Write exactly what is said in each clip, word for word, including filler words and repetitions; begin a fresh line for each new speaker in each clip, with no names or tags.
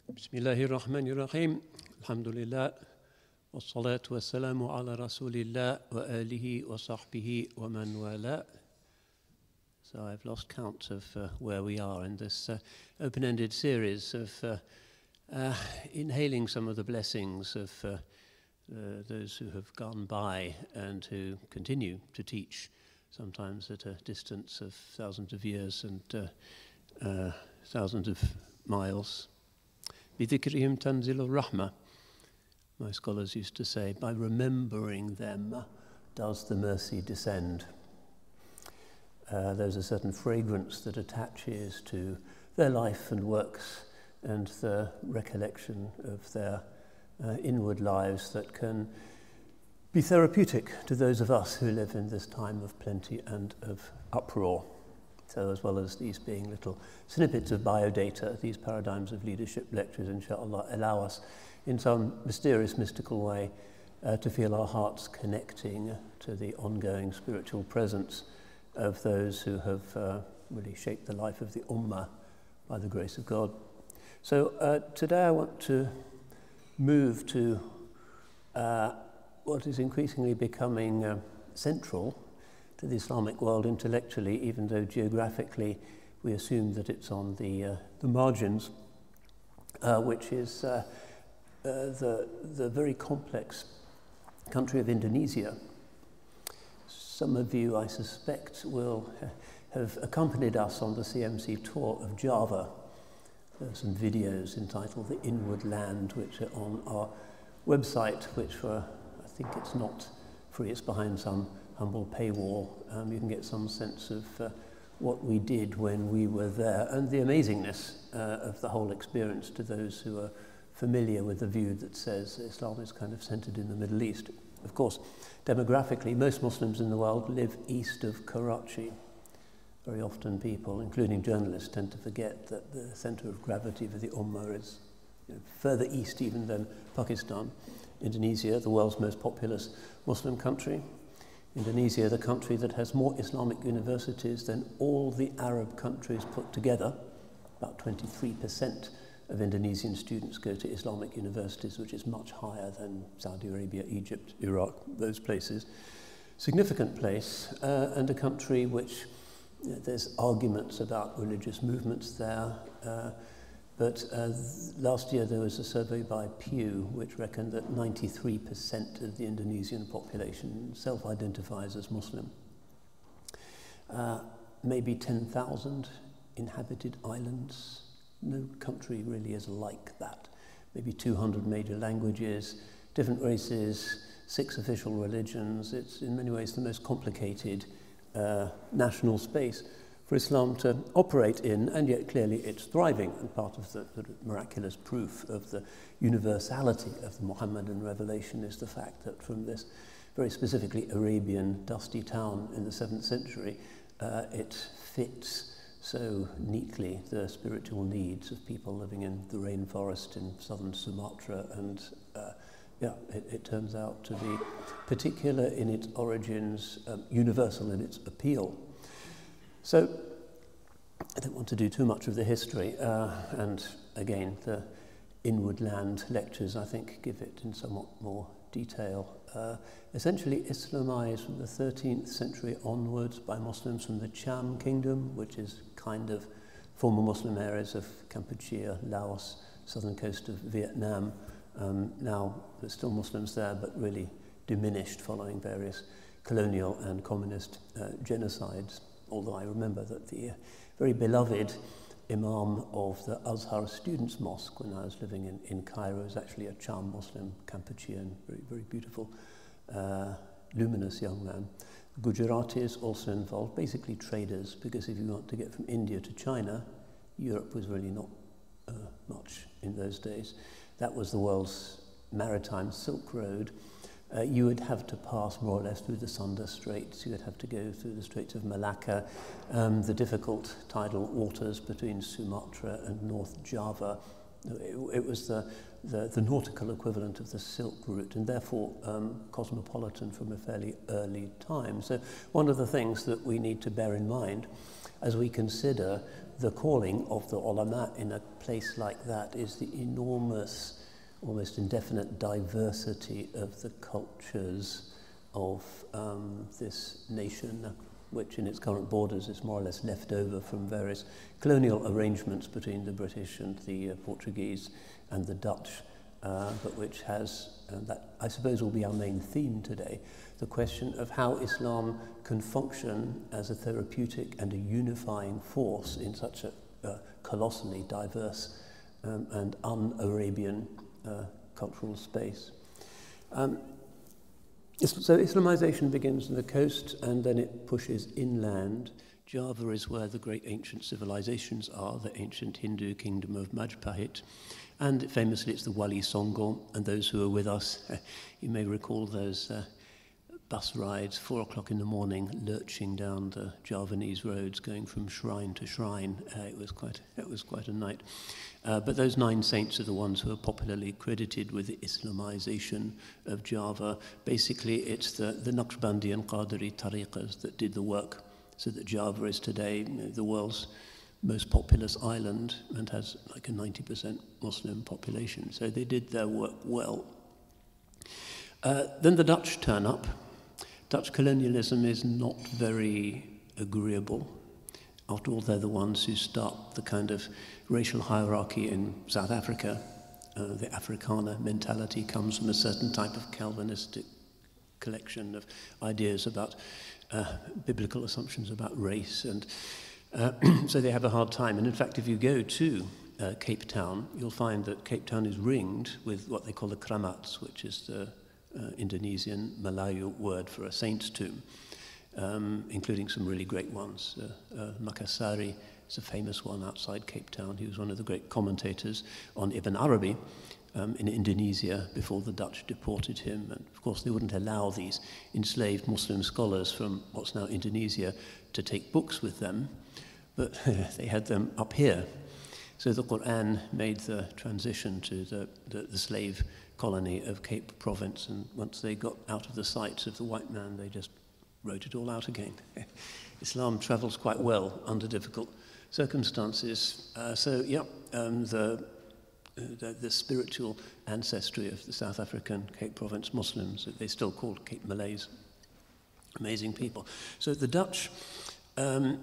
بسم الله الرحمن الرحيم الحمد لله والصلاة والسلام على رسول الله وآله وصحبه ومن والاه. So I've lost count of uh, where we are in this uh, open-ended series of uh, uh, inhaling some of the blessings of uh, uh, those who have gone by and who continue to teach, sometimes at a distance of thousands of years and uh, uh, thousands of miles. بِذِكْرِهِمْ تَنْزِلُ الرَّحْمَةِ. My scholars used to say, by remembering them does the mercy descend. Uh, there's a certain fragrance that attaches to their life and works and the recollection of their uh, inward lives that can be therapeutic to those of us who live in this time of plenty and of uproar. So as well as these being little snippets of biodata, these paradigms of leadership lectures, inshallah, allow us in some mysterious, mystical way uh, to feel our hearts connecting to the ongoing spiritual presence of those who have uh, really shaped the life of the Ummah by the grace of God. So uh, today I want to move to uh, what is increasingly becoming uh, central to the Islamic world intellectually, even though geographically we assume that it's on the, uh, the margins, uh, which is uh, uh, the, the very complex country of Indonesia. Some of you, I suspect, will have accompanied us on the C M C tour of Java. There are some videos entitled The Inward Land, which are on our website, which were, I think it's not free, it's behind some humble paywall. Um, you can get some sense of uh, what we did when we were there and the amazingness uh, of the whole experience to those who are familiar with the view that says Islam is kind of centered in the Middle East. Of course, demographically, most Muslims in the world live east of Karachi. Very often people, including journalists, tend to forget that the center of gravity for the Ummah is you know, further east even than Pakistan. Indonesia, the world's most populous Muslim country. Indonesia, the country that has more Islamic universities than all the Arab countries put together. About twenty-three percent of Indonesian students go to Islamic universities, which is much higher than Saudi Arabia, Egypt, Iraq, those places. Significant place, uh, and a country which you know, there's arguments about religious movements there. Uh, But uh, last year there was a survey by Pew which reckoned that ninety-three percent of the Indonesian population self-identifies as Muslim. Uh, maybe ten thousand inhabited islands. No country really is like that. Maybe two hundred major languages, different races, six official religions. It's in many ways the most complicated uh, national space for Islam to operate in, and yet clearly it's thriving. And part of the, the miraculous proof of the universality of the Muhammadan revelation is the fact that from this very specifically Arabian dusty town in the seventh century, uh, it fits so neatly the spiritual needs of people living in the rainforest in southern Sumatra, and uh, yeah, it, it turns out to be particular in its origins, um, universal in its appeal. So, I don't want to do too much of the history, uh, and again, the Inward Land lectures, I think, give it in somewhat more detail. Uh, essentially Islamized from the thirteenth century onwards by Muslims from the Cham Kingdom, which is kind of former Muslim areas of Kampuchea, Laos, southern coast of Vietnam. Um, now, there's still Muslims there, but really diminished following various colonial and communist uh, genocides. Although I remember that the uh, very beloved Imam of the Azhar Students' Mosque when I was living in, in Cairo was actually a Cham Muslim, Kampuchean, very, very beautiful, uh, luminous young man. Gujaratis also involved, basically traders, because if you want to get from India to China, Europe was really not uh, much in those days. That was the world's maritime Silk Road. Uh, you would have to pass more or less through the Sunda Straits. You would have to go through the Straits of Malacca, um, the difficult tidal waters between Sumatra and North Java. It, it was the, the, the nautical equivalent of the Silk Route, and therefore um, cosmopolitan from a fairly early time. So one of the things that we need to bear in mind as we consider the calling of the ulama in a place like that is the enormous, almost indefinite diversity of the cultures of um, this nation, which in its current borders is more or less left over from various colonial arrangements between the British and the uh, Portuguese and the Dutch, uh, but which has, uh, that I suppose will be our main theme today, the question of how Islam can function as a therapeutic and a unifying force in such a uh, colossally diverse um, and un-Arabian uh, cultural space. Um, So Islamization begins on the coast and then it pushes inland. Java is where the great ancient civilizations are, the ancient Hindu kingdom of Majapahit. And famously it's the Wali Songo, and those who are with us, uh, you may recall those uh, bus rides, four o'clock in the morning, lurching down the Javanese roads, going from shrine to shrine. Uh, it was quite, it was quite a night. Uh, but those nine saints are the ones who are popularly credited with the Islamization of Java. Basically, it's the, the Naqshbandi and Qadiri tariqas that did the work, so that Java is today, you know, the world's most populous island and has like a ninety percent Muslim population. So they did their work well. Uh, then the Dutch turn up. Dutch colonialism is not very agreeable. After all, they're the ones who start the kind of racial hierarchy in South Africa. Uh, the Afrikaner mentality comes from a certain type of Calvinistic collection of ideas about uh, biblical assumptions about race. And uh, so they have a hard time. And in fact, if you go to uh, Cape Town, you'll find that Cape Town is ringed with what they call the kramats, which is the uh, Indonesian Melayu word for a saint's tomb. Um, including some really great ones. Uh, uh, Makassari is a famous one outside Cape Town. He was one of the great commentators on Ibn Arabi um, in Indonesia before the Dutch deported him. And of course, they wouldn't allow these enslaved Muslim scholars from what's now Indonesia to take books with them, but they had them up here. So the Quran made the transition to the, the, the slave colony of Cape Province, and once they got out of the sights of the white man, they just wrote it all out again. Islam travels quite well under difficult circumstances. Uh, so, yeah, um, the, the, the spiritual ancestry of the South African Cape Province Muslims, they still called Cape Malays, amazing people. So the Dutch um,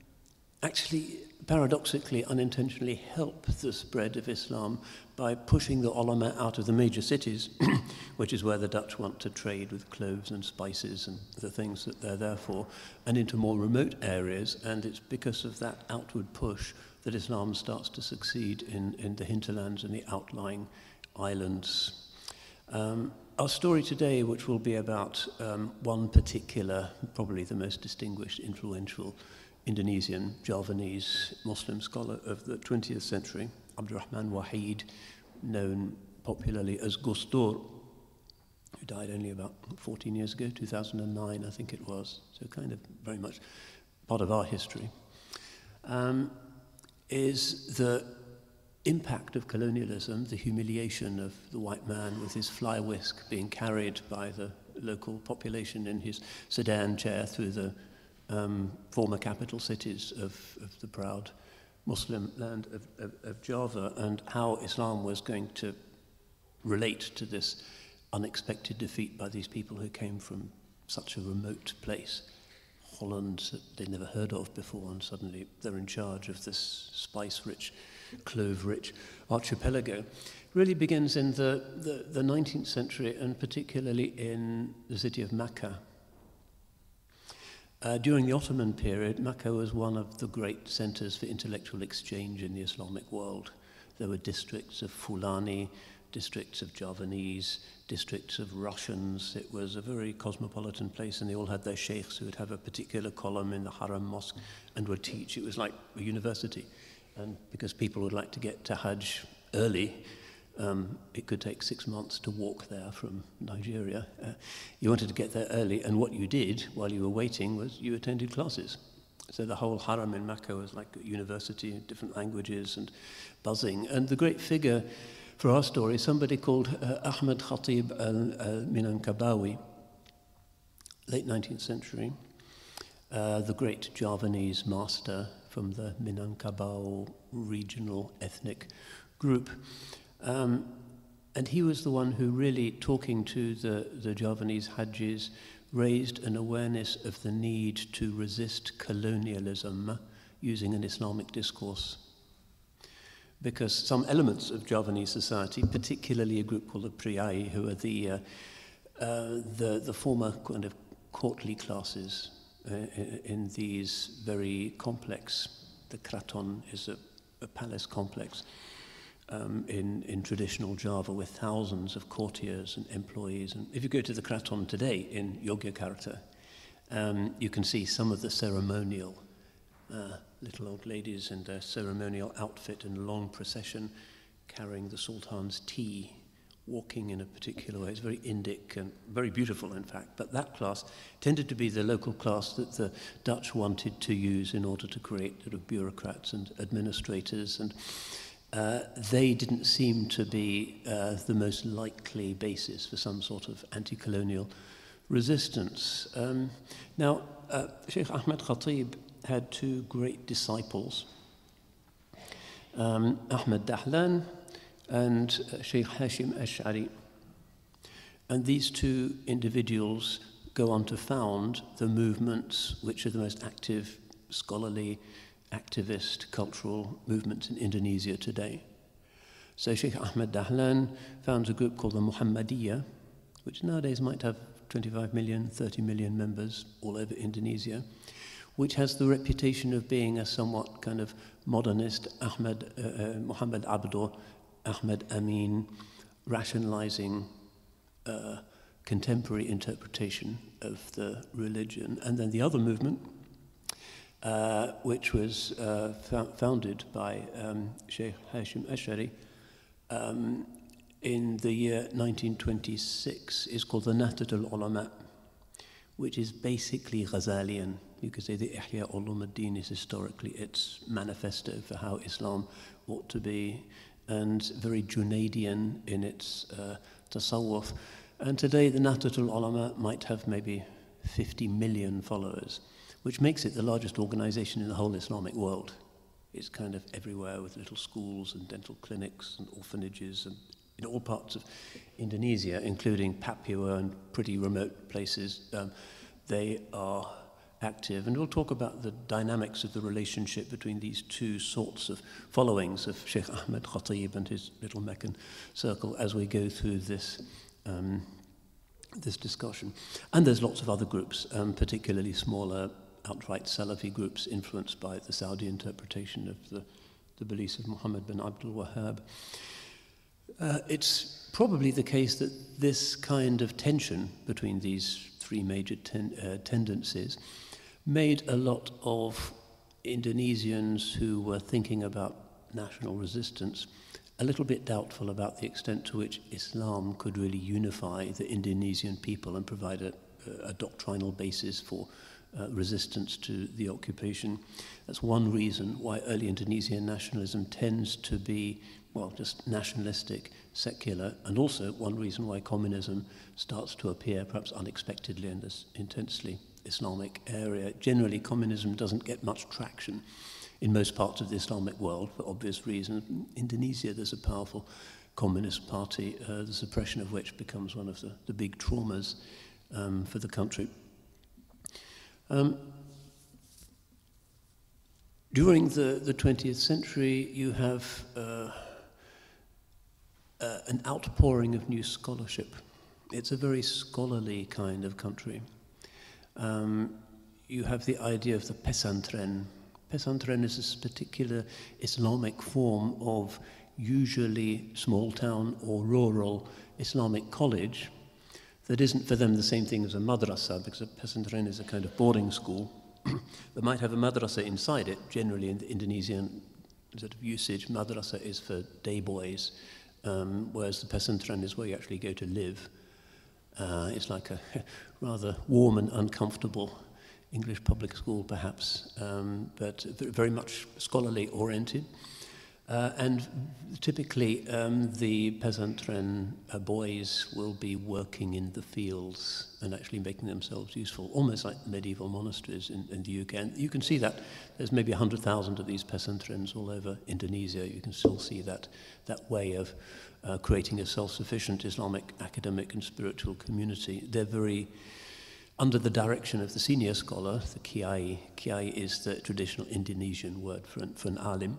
actually, paradoxically, unintentionally help the spread of Islam by pushing the ulama out of the major cities, which is where the Dutch want to trade with cloves and spices and the things that they're there for, and into more remote areas. And it's because of that outward push that Islam starts to succeed in, in the hinterlands and the outlying islands. Um, our story today, which will be about um, one particular, probably the most distinguished, influential Indonesian, Javanese Muslim scholar of the twentieth century, Abdurrahman Wahid, known popularly as Gus Dur, who died only about fourteen years ago, two thousand nine, I think it was, so kind of very much part of our history, um, is the impact of colonialism, the humiliation of the white man with his fly whisk being carried by the local population in his sedan chair through the Um, former capital cities of, of the proud Muslim land of, of, of Java, and how Islam was going to relate to this unexpected defeat by these people who came from such a remote place, Holland, that they'd never heard of before, and suddenly they're in charge of this spice-rich, clove-rich archipelago. Really begins in the, the, the nineteenth century, and particularly in the city of Makkah. Uh, during the Ottoman period, Makkah was one of the great centers for intellectual exchange in the Islamic world. There were districts of Fulani, districts of Javanese, districts of Russians. It was a very cosmopolitan place, and they all had their sheikhs who would have a particular column in the Haram Mosque and would teach. It was like a university. And because people would like to get to Hajj early, Um, it could take six months to walk there from Nigeria. Uh, you wanted to get there early, and what you did while you were waiting was you attended classes. So the whole haram in Makkah was like a university, different languages and buzzing. And the great figure for our story, somebody called uh, Ahmed Khatib al-Minankabawi, late nineteenth century, uh, the great Javanese master from the Minangkabau regional ethnic group. Um, and he was the one who really, talking to the, the Javanese Hajis, raised an awareness of the need to resist colonialism using an Islamic discourse. Because some elements of Javanese society, particularly a group called the Priai, who are the, uh, uh, the, the former kind of courtly classes uh, in, in these very complex, the Kraton is a, a palace complex um, in, in traditional Java with thousands of courtiers and employees. And if you go to the Kraton today in Yogyakarta, um, you can see some of the ceremonial uh, little old ladies in their ceremonial outfit in a long procession, carrying the Sultan's tea, walking in a particular way. It's very Indic and very beautiful, in fact. But that class tended to be the local class that the Dutch wanted to use in order to create sort of bureaucrats and administrators. And uh, they didn't seem to be uh, the most likely basis for some sort of anti-colonial resistance. Um, now, uh, Sheikh Ahmed Khatib had two great disciples, um, Ahmed Dahlan and uh, Sheikh Hashim Ash'ari. And these two individuals go on to found the movements which are the most active, scholarly, activist, cultural movements in Indonesia today. So Sheikh Ahmed Dahlan founds a group called the Muhammadiyah, which nowadays might have twenty-five million, thirty million members all over Indonesia, which has the reputation of being a somewhat kind of modernist Ahmed, uh, uh, Muhammad Abdur, Ahmed Amin, rationalizing uh, contemporary interpretation of the religion. And then the other movement, uh, which was uh, fo founded by um, Sheikh Hashim Ash'ari um, in the year nineteen twenty-six, is called the Nahdat al-Ulama, which is basically Ghazalian. You could say the Ihya Ulumuddin is historically its manifesto for how Islam ought to be, and very Junaidian in its uh, tasawwuf. And today the Nahdat al-Ulama might have maybe fifty million followers, which makes it the largest organization in the whole Islamic world. It's kind of everywhere with little schools and dental clinics and orphanages and in all parts of Indonesia, including Papua and pretty remote places. Um, they are active, and we'll talk about the dynamics of the relationship between these two sorts of followings of Sheikh Ahmed Khatib and his little Meccan circle as we go through this um, this discussion. And there's lots of other groups, um, particularly smaller, outright Salafi groups influenced by the Saudi interpretation of the, the beliefs of Muhammad bin Abdul Wahhab. Uh, it's probably the case that this kind of tension between these three major ten, uh, tendencies made a lot of Indonesians who were thinking about national resistance a little bit doubtful about the extent to which Islam could really unify the Indonesian people and provide a, a doctrinal basis for uh, resistance to the occupation. That's one reason why early Indonesian nationalism tends to be, well, just nationalistic, secular, and also one reason why communism starts to appear perhaps unexpectedly in this intensely Islamic area. Generally, communism doesn't get much traction in most parts of the Islamic world for obvious reasons. In Indonesia, there's a powerful communist party, uh, the suppression of which becomes one of the, the big traumas um, for the country. Um, during the, the twentieth century, you have uh, uh, an outpouring of new scholarship. It's a very scholarly kind of country. Um, you have the idea of the pesantren. Pesantren is this particular Islamic form of usually small town or rural Islamic college that isn't for them the same thing as a madrasa, because a pesantren is a kind of boarding school. They might have a madrasa inside it. Generally in the Indonesian sort of usage, madrasa is for day boys, um, whereas the pesantren is where you actually go to live. Uh, it's like a rather warm and uncomfortable English public school, perhaps, um, but very much scholarly oriented. Uh, and typically, um, the pesantren uh, boys will be working in the fields and actually making themselves useful, almost like medieval monasteries in, in the U K. And you can see that there's maybe one hundred thousand of these pesantrens all over Indonesia. You can still see that, that way of uh, creating a self-sufficient Islamic academic and spiritual community. They're very under the direction of the senior scholar, the kiai. Kiai is the traditional Indonesian word for an, for an alim.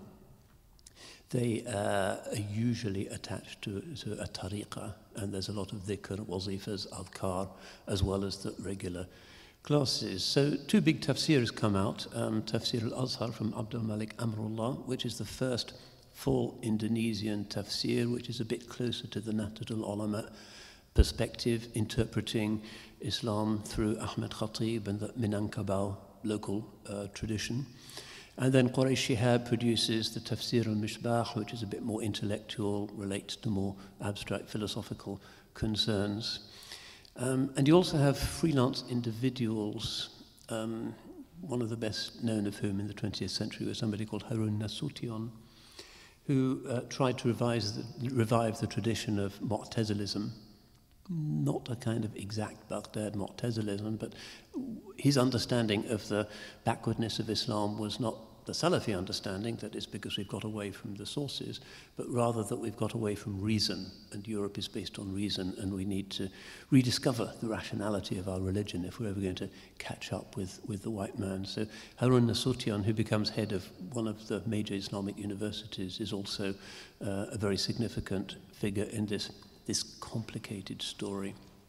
They uh, are usually attached to, to a tariqah, and there's a lot of dhikr, wazifas, adhkar, as well as the regular classes. So two big tafsirs come out. Um, Tafsir al-Azhar from Abdul Malik Amrullah, which is the first full Indonesian tafsir, which is a bit closer to the Nahdlatul Ulama perspective, interpreting Islam through Ahmed Khatib and the Minangkabau local uh, tradition. And then Quraysh Shihab produces the Tafsir al-Mishbah, which is a bit more intellectual, relates to more abstract philosophical concerns. Um, and you also have freelance individuals, um, one of the best known of whom in the twentieth century was somebody called Harun Nasution, who uh, tried to revise the, revive the tradition of Mu'tazilism. Not a kind of exact Baghdad Mu'tazilism, but his understanding of the backwardness of Islam was not the Salafi understanding, that it's because we've got away from the sources, but rather that we've got away from reason, and Europe is based on reason, and we need to rediscover the rationality of our religion if we're ever going to catch up with, with the white man. So Harun Nasution, who becomes head of one of the major Islamic universities, is also uh, a very significant figure in this this complicated story.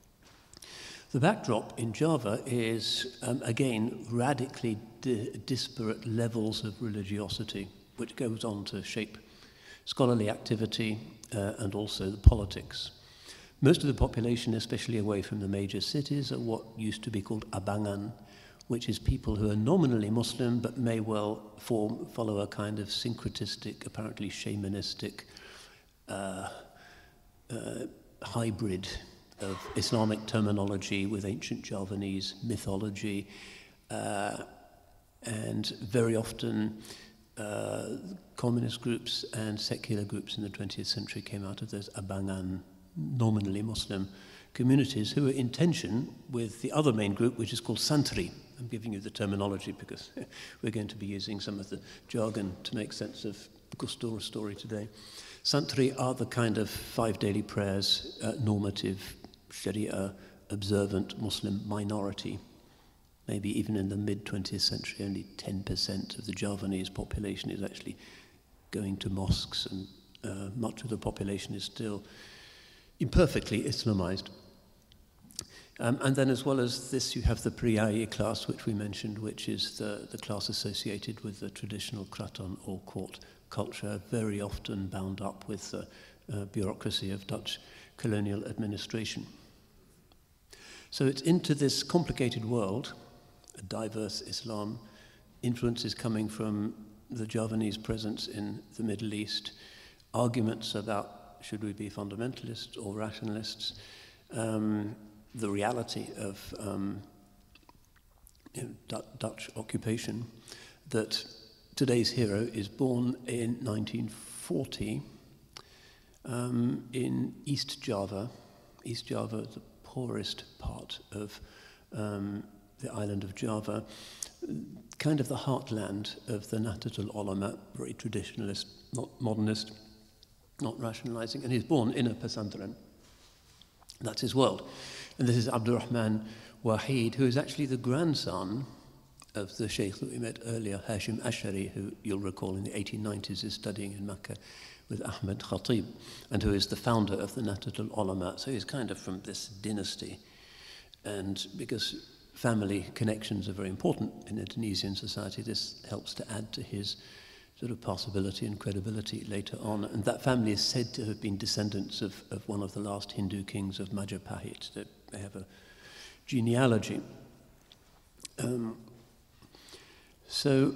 The backdrop in Java is, um, again, radically di disparate levels of religiosity, which goes on to shape scholarly activity uh, and also the politics. Most of the population, especially away from the major cities, are what used to be called abangan, which is people who are nominally Muslim but may well form, follow a kind of syncretistic, apparently shamanistic uh, Uh, hybrid of Islamic terminology with ancient Javanese mythology, uh, and very often uh, communist groups and secular groups in the twentieth century came out of those abangan, nominally Muslim communities, who were in tension with the other main group, which is called Santri. I'm giving you the terminology because we're going to be using some of the jargon to make sense of Gustura's story today. Santri are the kind of five daily prayers, uh, normative, Sharia, observant Muslim minority. Maybe even in the mid-twentieth century, only ten percent of the Javanese population is actually going to mosques, and uh, much of the population is still imperfectly Islamized. Um, and then as well as this, you have the Priyayi class, which we mentioned, which is the, the class associated with the traditional kraton or court culture, very often bound up with the uh, bureaucracy of Dutch colonial administration. So it's into this complicated world, a diverse Islam, influences coming from the Javanese presence in the Middle East, arguments about should we be fundamentalists or rationalists, um, the reality of um, you know, D- Dutch occupation, that today's hero is born in nineteen forty um, in East Java. East Java, the poorest part of um, the island of Java, kind of the heartland of the Nahdlatul Ulama, very traditionalist, not modernist, not rationalizing, and he's born in a pesantren. That's his world. And this is Abdurrahman Wahid, who is actually the grandson of the sheikh that we met earlier, Hashim Ashari, who you'll recall in the eighteen nineties is studying in Mecca with Ahmed Khatib, and who is the founder of the Nahdlatul Ulama. So he's kind of from this dynasty. And because family connections are very important in Indonesian society, this helps to add to his sort of possibility and credibility later on. And that family is said to have been descendants of, of one of the last Hindu kings of Majapahit. They have a genealogy. Um, So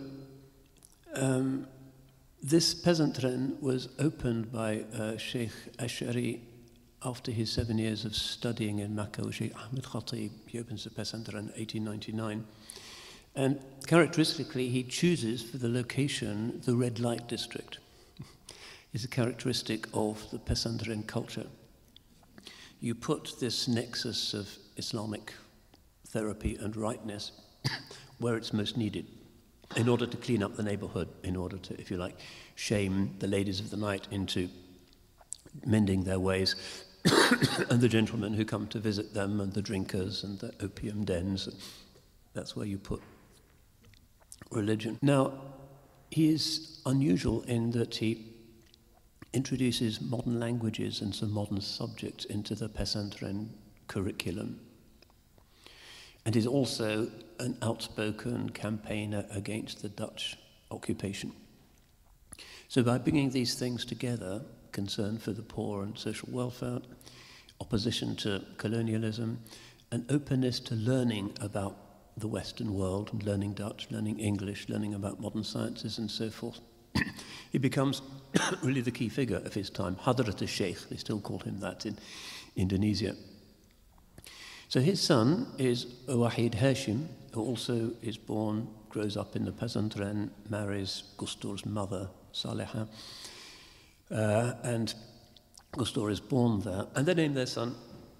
um, this pesantren was opened by uh, Sheikh Ash'ari after his seven years of studying in Mecca with Sheikh Ahmed Khatib. He opens the pesantren in eighteen ninety-nine. And characteristically, he chooses for the location the red light district. is a characteristic of the pesantren culture. You put this nexus of Islamic therapy and rightness where it's most needed, in order to clean up the neighborhood, in order to, if you like, shame the ladies of the night into mending their ways, and the gentlemen who come to visit them, and the drinkers, and the opium dens. That's where you put religion. Now, he is unusual in that he introduces modern languages and some modern subjects into the pesantren curriculum. And is also an outspoken campaigner against the Dutch occupation. So by bringing these things together, concern for the poor and social welfare, opposition to colonialism, an openness to learning about the Western world, and learning Dutch, learning English, learning about modern sciences and so forth, he becomes really the key figure of his time. Hadrat al-Sheikh, they still call him that in Indonesia. So his son is Wahid Hashim, who also is born, grows up in the pesantren, marries Gustor's mother, Saleha, uh, and Gustor is born there. And they name their son.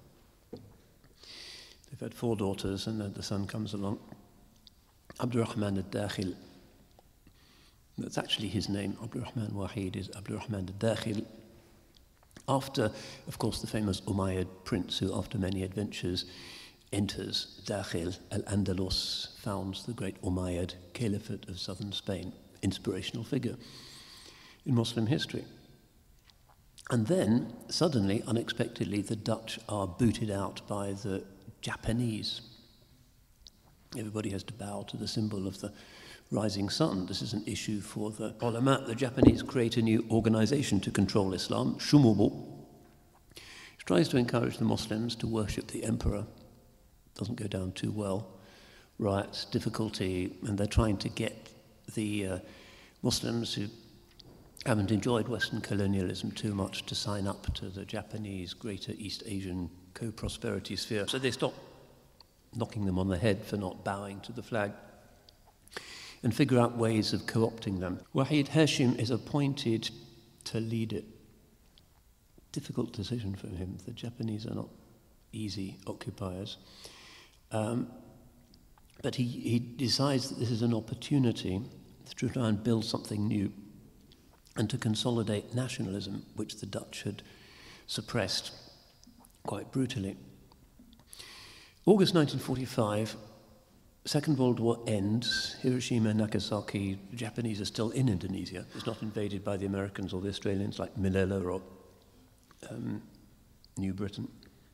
They've had four daughters, and then the son comes along, Abdurrahman al-Dakhil. That's actually his name. Abdurrahman Wahid is Abdurrahman al-Dakhil. After, of course, the famous Umayyad prince who, after many adventures, enters Dakhil al-Andalus, founds the great Umayyad Caliphate of southern Spain, inspirational figure in Muslim history. And then, suddenly, unexpectedly, the Dutch are booted out by the Japanese. Everybody has to bow to the symbol of the rising sun. This is an issue for the ulama. The Japanese create a new organization to control Islam, Shumubo, which tries to encourage the Muslims to worship the emperor. Doesn't go down too well. Riots, difficulty, and they're trying to get the uh, Muslims who haven't enjoyed Western colonialism too much to sign up to the Japanese Greater East Asian co-prosperity sphere. So they stop knocking them on the head for not bowing to the flag, and figure out ways of co-opting them. Wahid Hashim is appointed to lead it. Difficult decision for him. The Japanese are not easy occupiers. Um, but he, he decides that this is an opportunity to try and build something new and to consolidate nationalism, which the Dutch had suppressed quite brutally. August nineteen forty-five, Second World War ends. Hiroshima and Nagasaki, the Japanese are still in Indonesia. It's not invaded by the Americans or the Australians like Malaya or um, New Britain.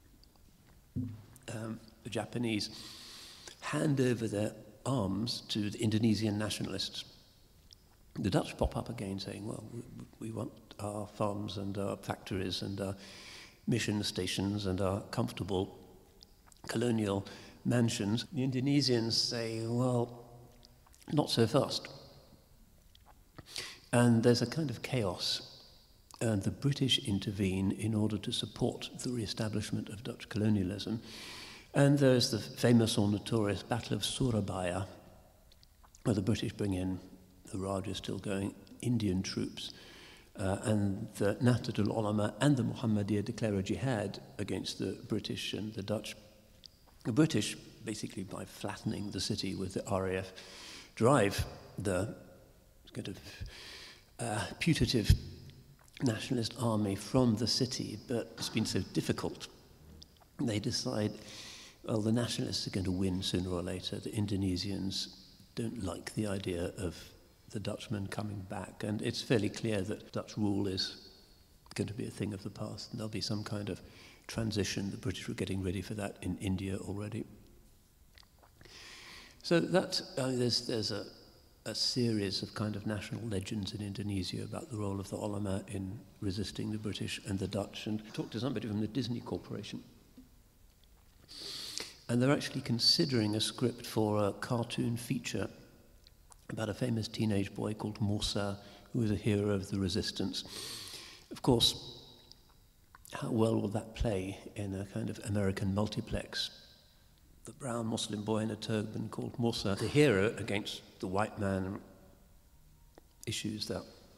Um, the Japanese hand over their arms to the Indonesian nationalists. The Dutch pop up again saying, well, we, we want our farms and our factories and our mission stations and our comfortable colonial mansions. The Indonesians say, well, not so fast. And there's a kind of chaos. And the British intervene in order to support the re-establishment of Dutch colonialism. And there's the famous or notorious Battle of Surabaya, where the British bring in, the Raj is still going, Indian troops. Uh, and the Nahdlatul Ulama and the Muhammadiyah declare a jihad against the British and the Dutch. The British, basically by flattening the city with the R A F, drive the kind of uh, putative nationalist army from the city, but it's been so difficult. They decide, well, the nationalists are going to win sooner or later. The Indonesians don't like the idea of the Dutchmen coming back, and it's fairly clear that Dutch rule is going to be a thing of the past, and there'll be some kind of transition. The British were getting ready for that in India already. So that, uh, there's, there's a, a series of kind of national legends in Indonesia about the role of the ulama in resisting the British and the Dutch, and I talked to somebody from the Disney Corporation. And they're actually considering a script for a cartoon feature about a famous teenage boy called Musa, who was a hero of the resistance. Of course, how well will that play in a kind of American multiplex? The brown Muslim boy in a turban called Musa, the hero against the white man, issues that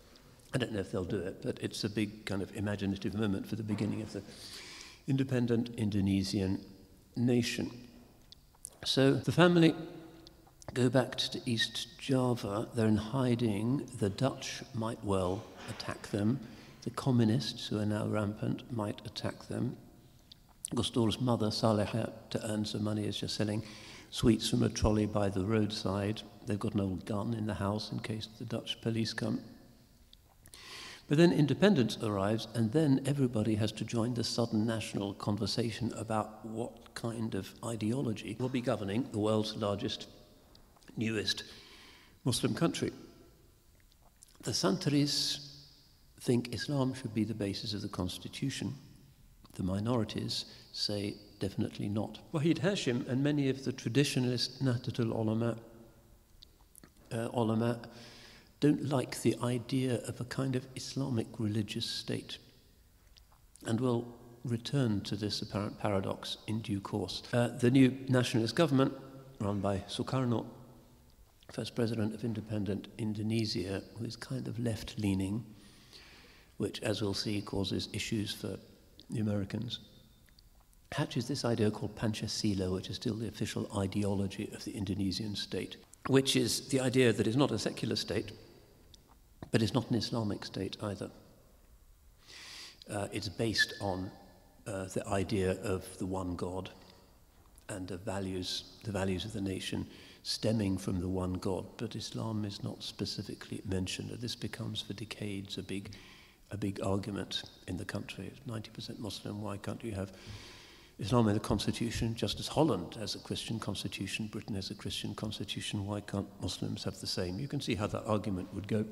I don't know if they'll do it, but it's a big kind of imaginative moment for the beginning of the independent Indonesian nation. So the family go back to East Java. They're in hiding. The Dutch might well attack them. The communists, who are now rampant, might attack them. Gustor's mother, Saleha, to earn some money, is just selling sweets from a trolley by the roadside. They've got an old gun in the house in case the Dutch police come. But then independence arrives, and then everybody has to join the sudden national conversation about what kind of ideology will be governing the world's largest, newest Muslim country. The Santris think Islam should be the basis of the constitution. The minorities say definitely not. Wahid Hashim and many of the traditionalist Nahdlatul Ulama, uh, ulama don't like the idea of a kind of Islamic religious state, and will return to this apparent paradox in due course. Uh, the new nationalist government, run by Sukarno, first president of independent Indonesia, who is kind of left-leaning, which, as we'll see, causes issues for the Americans, hatches this idea called Pancasila, which is still the official ideology of the Indonesian state, which is the idea that it's not a secular state, but it's not an Islamic state either. Uh, it's based on uh, the idea of the one God and the values, the values of the nation stemming from the one God, but Islam is not specifically mentioned. This becomes for decades a big, a big argument in the country. It's ninety percent Muslim. Why can't you have Islam in the constitution, just as Holland has a Christian constitution, Britain has a Christian constitution? Why can't Muslims have the same? You can see how that argument would go.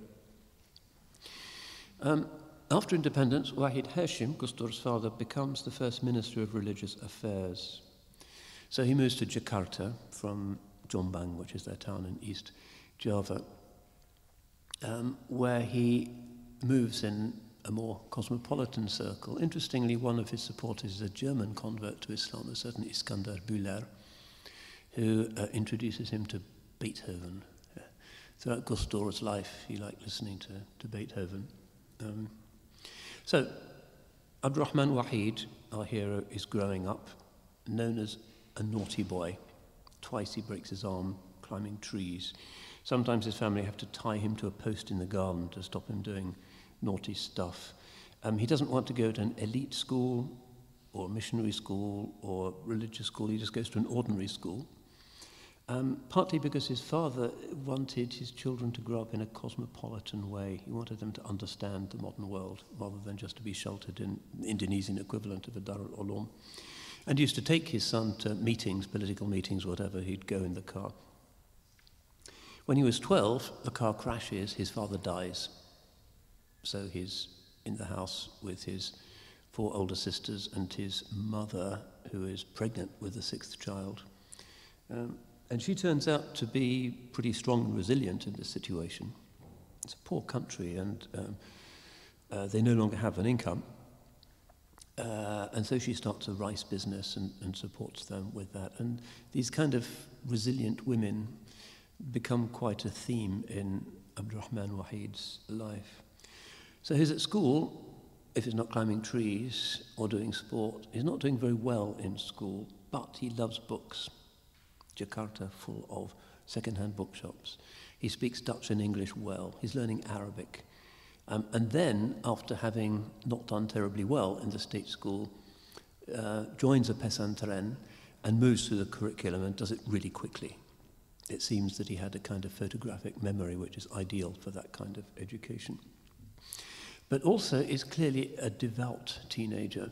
Um, after independence, Wahid Hashim, Gustor's father, becomes the first Minister of Religious Affairs. So he moves to Jakarta from Jombang, which is their town in East Java, um, where he moves in a more cosmopolitan circle. Interestingly, one of his supporters is a German convert to Islam, a certain Iskandar Bühler, who uh, introduces him to Beethoven. Yeah. Throughout Gustor's life, he liked listening to, to Beethoven. Um, so, Abdurrahman Wahid, our hero, is growing up, known as a naughty boy. Twice he breaks his arm climbing trees. Sometimes his family have to tie him to a post in the garden to stop him doing naughty stuff. Um, he doesn't want to go to an elite school or missionary school or religious school. He just goes to an ordinary school. Um, partly because his father wanted his children to grow up in a cosmopolitan way. He wanted them to understand the modern world rather than just to be sheltered in the Indonesian equivalent of a Darul Ulum. And used to take his son to meetings, political meetings, whatever. He'd go in the car. When he was twelve, the car crashes, his father dies. So he's in the house with his four older sisters and his mother, who is pregnant with the sixth child. Um, and she turns out to be pretty strong and resilient in this situation. It's a poor country, and um, uh, they no longer have an income. Uh, and so she starts a rice business and, and supports them with that. And these kind of resilient women become quite a theme in Abdurrahman Wahid's life. So he's at school. If he's not climbing trees or doing sport, he's not doing very well in school, but he loves books. Jakarta full of second-hand bookshops. He speaks Dutch and English well. He's learning Arabic. Um, and then, after having not done terribly well in the state school, uh, joins a pesantren and moves through the curriculum and does it really quickly. It seems that he had a kind of photographic memory which is ideal for that kind of education. But also is clearly a devout teenager.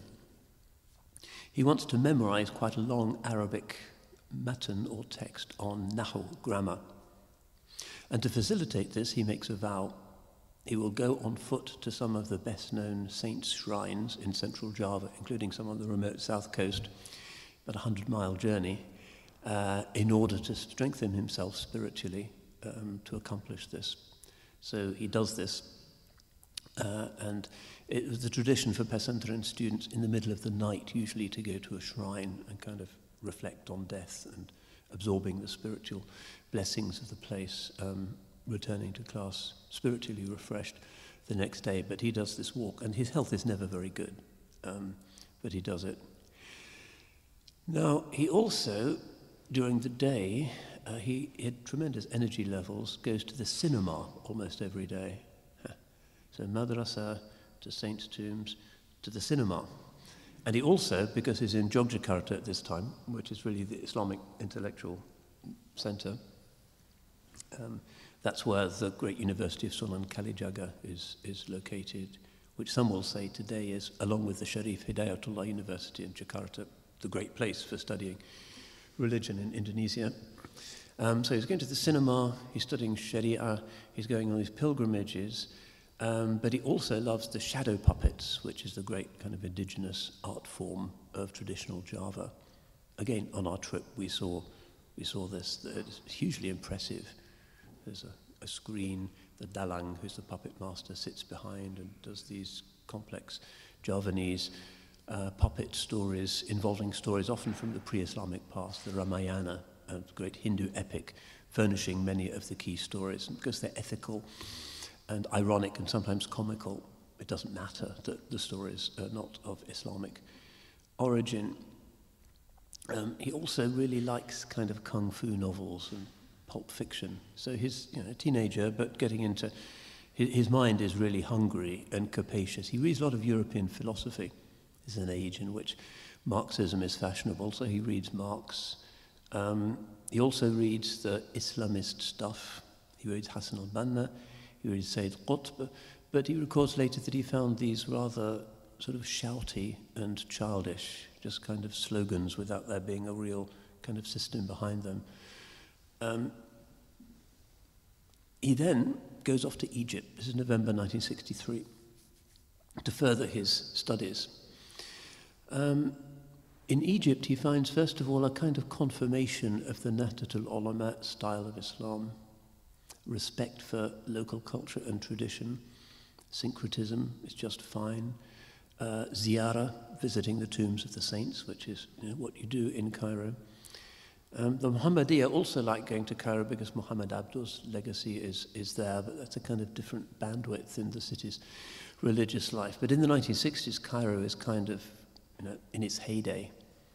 He wants to memorize quite a long Arabic matan or text on Nahu, grammar. And to facilitate this, he makes a vow. He will go on foot to some of the best-known saints' shrines in central Java, including some on the remote south coast, about a hundred-mile journey, uh, in order to strengthen himself spiritually um, to accomplish this. So he does this, uh, and it was the tradition for pesantren students in the middle of the night, usually, to go to a shrine and kind of reflect on death and absorbing the spiritual blessings of the place, um, returning to class spiritually refreshed. the next day, but he does this walk, and his health is never very good, um, but he does it. Now, he also, during the day, uh, he had tremendous energy levels, goes to the cinema almost every day. So madrasa, to saints' tombs, to the cinema. And he also, because he's in Yogyakarta at this time, which is really the Islamic intellectual center, um, that's where the great University of Sunan Kalijaga is, is located, which some will say today is, along with the Sharif Hidayatullah University in Jakarta, the great place for studying religion in Indonesia. Um, so he's going to the cinema, he's studying Sharia, he's going on these pilgrimages, um, but he also loves the shadow puppets, which is the great kind of indigenous art form of traditional Java. Again, on our trip, we saw we saw this. It's hugely impressive. There's a, a screen, the dalang, who's the puppet master, sits behind and does these complex Javanese uh, puppet stories involving stories often from the pre-Islamic past, the Ramayana, a great Hindu epic, furnishing many of the key stories. And because they're ethical and ironic and sometimes comical, it doesn't matter that the stories are not of Islamic origin. Um, he also really likes kind of kung fu novels and pulp fiction. So he's, you know, a teenager, but getting into, his, his mind is really hungry and capacious. He reads a lot of European philosophy. This is an age in which Marxism is fashionable, so he reads Marx. Um, he also reads the Islamist stuff. He reads Hassan al-Banna, he reads Sayyid Qutb, but he records later that he found these rather sort of shouty and childish, just kind of slogans without there being a real kind of system behind them. Um, he then goes off to Egypt. This is November nineteen sixty-three, to further his studies. Um, in Egypt, he finds, first of all, a kind of confirmation of the Nahdlatul Ulama style of Islam, respect for local culture and tradition. Syncretism is just fine. Uh, ziyarah, visiting the tombs of the saints, which is, you know, what you do in Cairo. Um, the Muhammadiyah also like going to Cairo because Muhammad Abdu's legacy is, is there, but that's a kind of different bandwidth in the city's religious life. But in the nineteen sixties, Cairo is kind of, you know, in its heyday.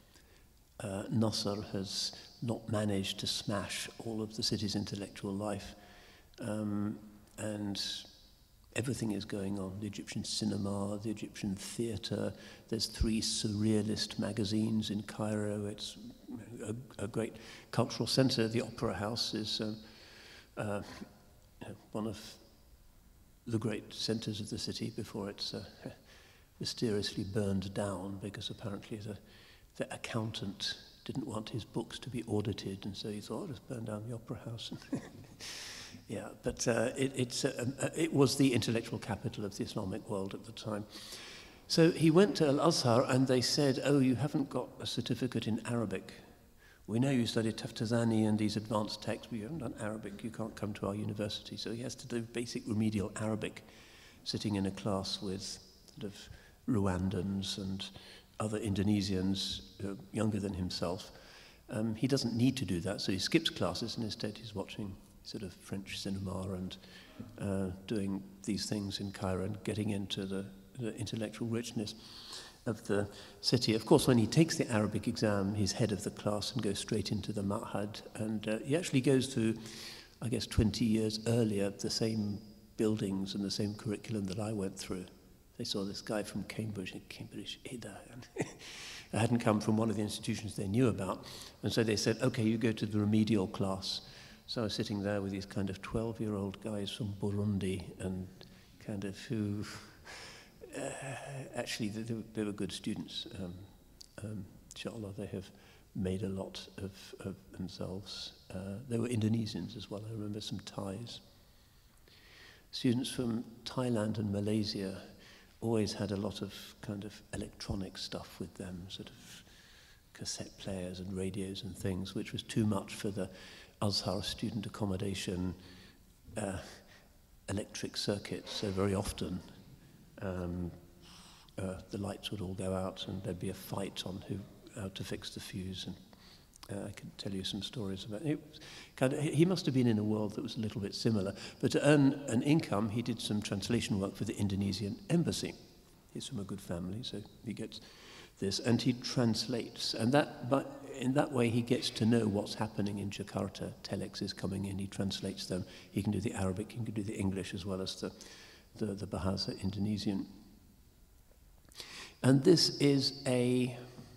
Uh, Nasser has not managed to smash all of the city's intellectual life. Um, and everything is going on. The Egyptian cinema, the Egyptian theatre. There's three surrealist magazines in Cairo. It's a, a great cultural centre. The Opera House is um, uh, one of the great centres of the city before it's uh, mysteriously burned down because apparently the, the accountant didn't want his books to be audited, and so he thought, I'll just burn down the Opera House. Yeah, but uh, it, it's, uh, uh, it was the intellectual capital of the Islamic world at the time. So he went to Al-Azhar and they said, oh, you haven't got a certificate in Arabic. We know you studied Taftazani and these advanced texts, but you haven't done Arabic. You can't come to our university. So he has to do basic remedial Arabic, sitting in a class with sort of Rwandans and other Indonesians uh, younger than himself. Um, he doesn't need to do that, so he skips classes and instead he's watching sort of French cinema and uh, doing these things in Cairo and getting into the, the intellectual richness of the city. Of course, when he takes the Arabic exam, he's head of the class and goes straight into the Ma'had. And uh, he actually goes to, I guess, twenty years earlier, the same buildings and the same curriculum that I went through. They saw this guy from Cambridge, Cambridge Ida, and I hadn't come from one of the institutions they knew about. And so they said, okay, you go to the remedial class. So I was sitting there with these kind of twelve-year-old guys from Burundi and kind of who, uh, actually, they, they were good students. Um, um, inshallah, they have made a lot of, of themselves. Uh, they were Indonesians as well. I remember some Thais. Students from Thailand and Malaysia always had a lot of kind of electronic stuff with them, sort of cassette players and radios and things, which was too much for the Azhar student accommodation uh, electric circuit. So very often um, uh, the lights would all go out and there'd be a fight on who how to fix the fuse. And Uh, I could tell you some stories about it. Kind of, he must have been in a world that was a little bit similar. But to earn an income, he did some translation work for the Indonesian embassy. He's from a good family, so he gets this, and he translates. And that, but in that way, he gets to know what's happening in Jakarta. Telex is coming in, he translates them. He can do the Arabic, he can do the English as well as the, the, the Bahasa Indonesian. And this is a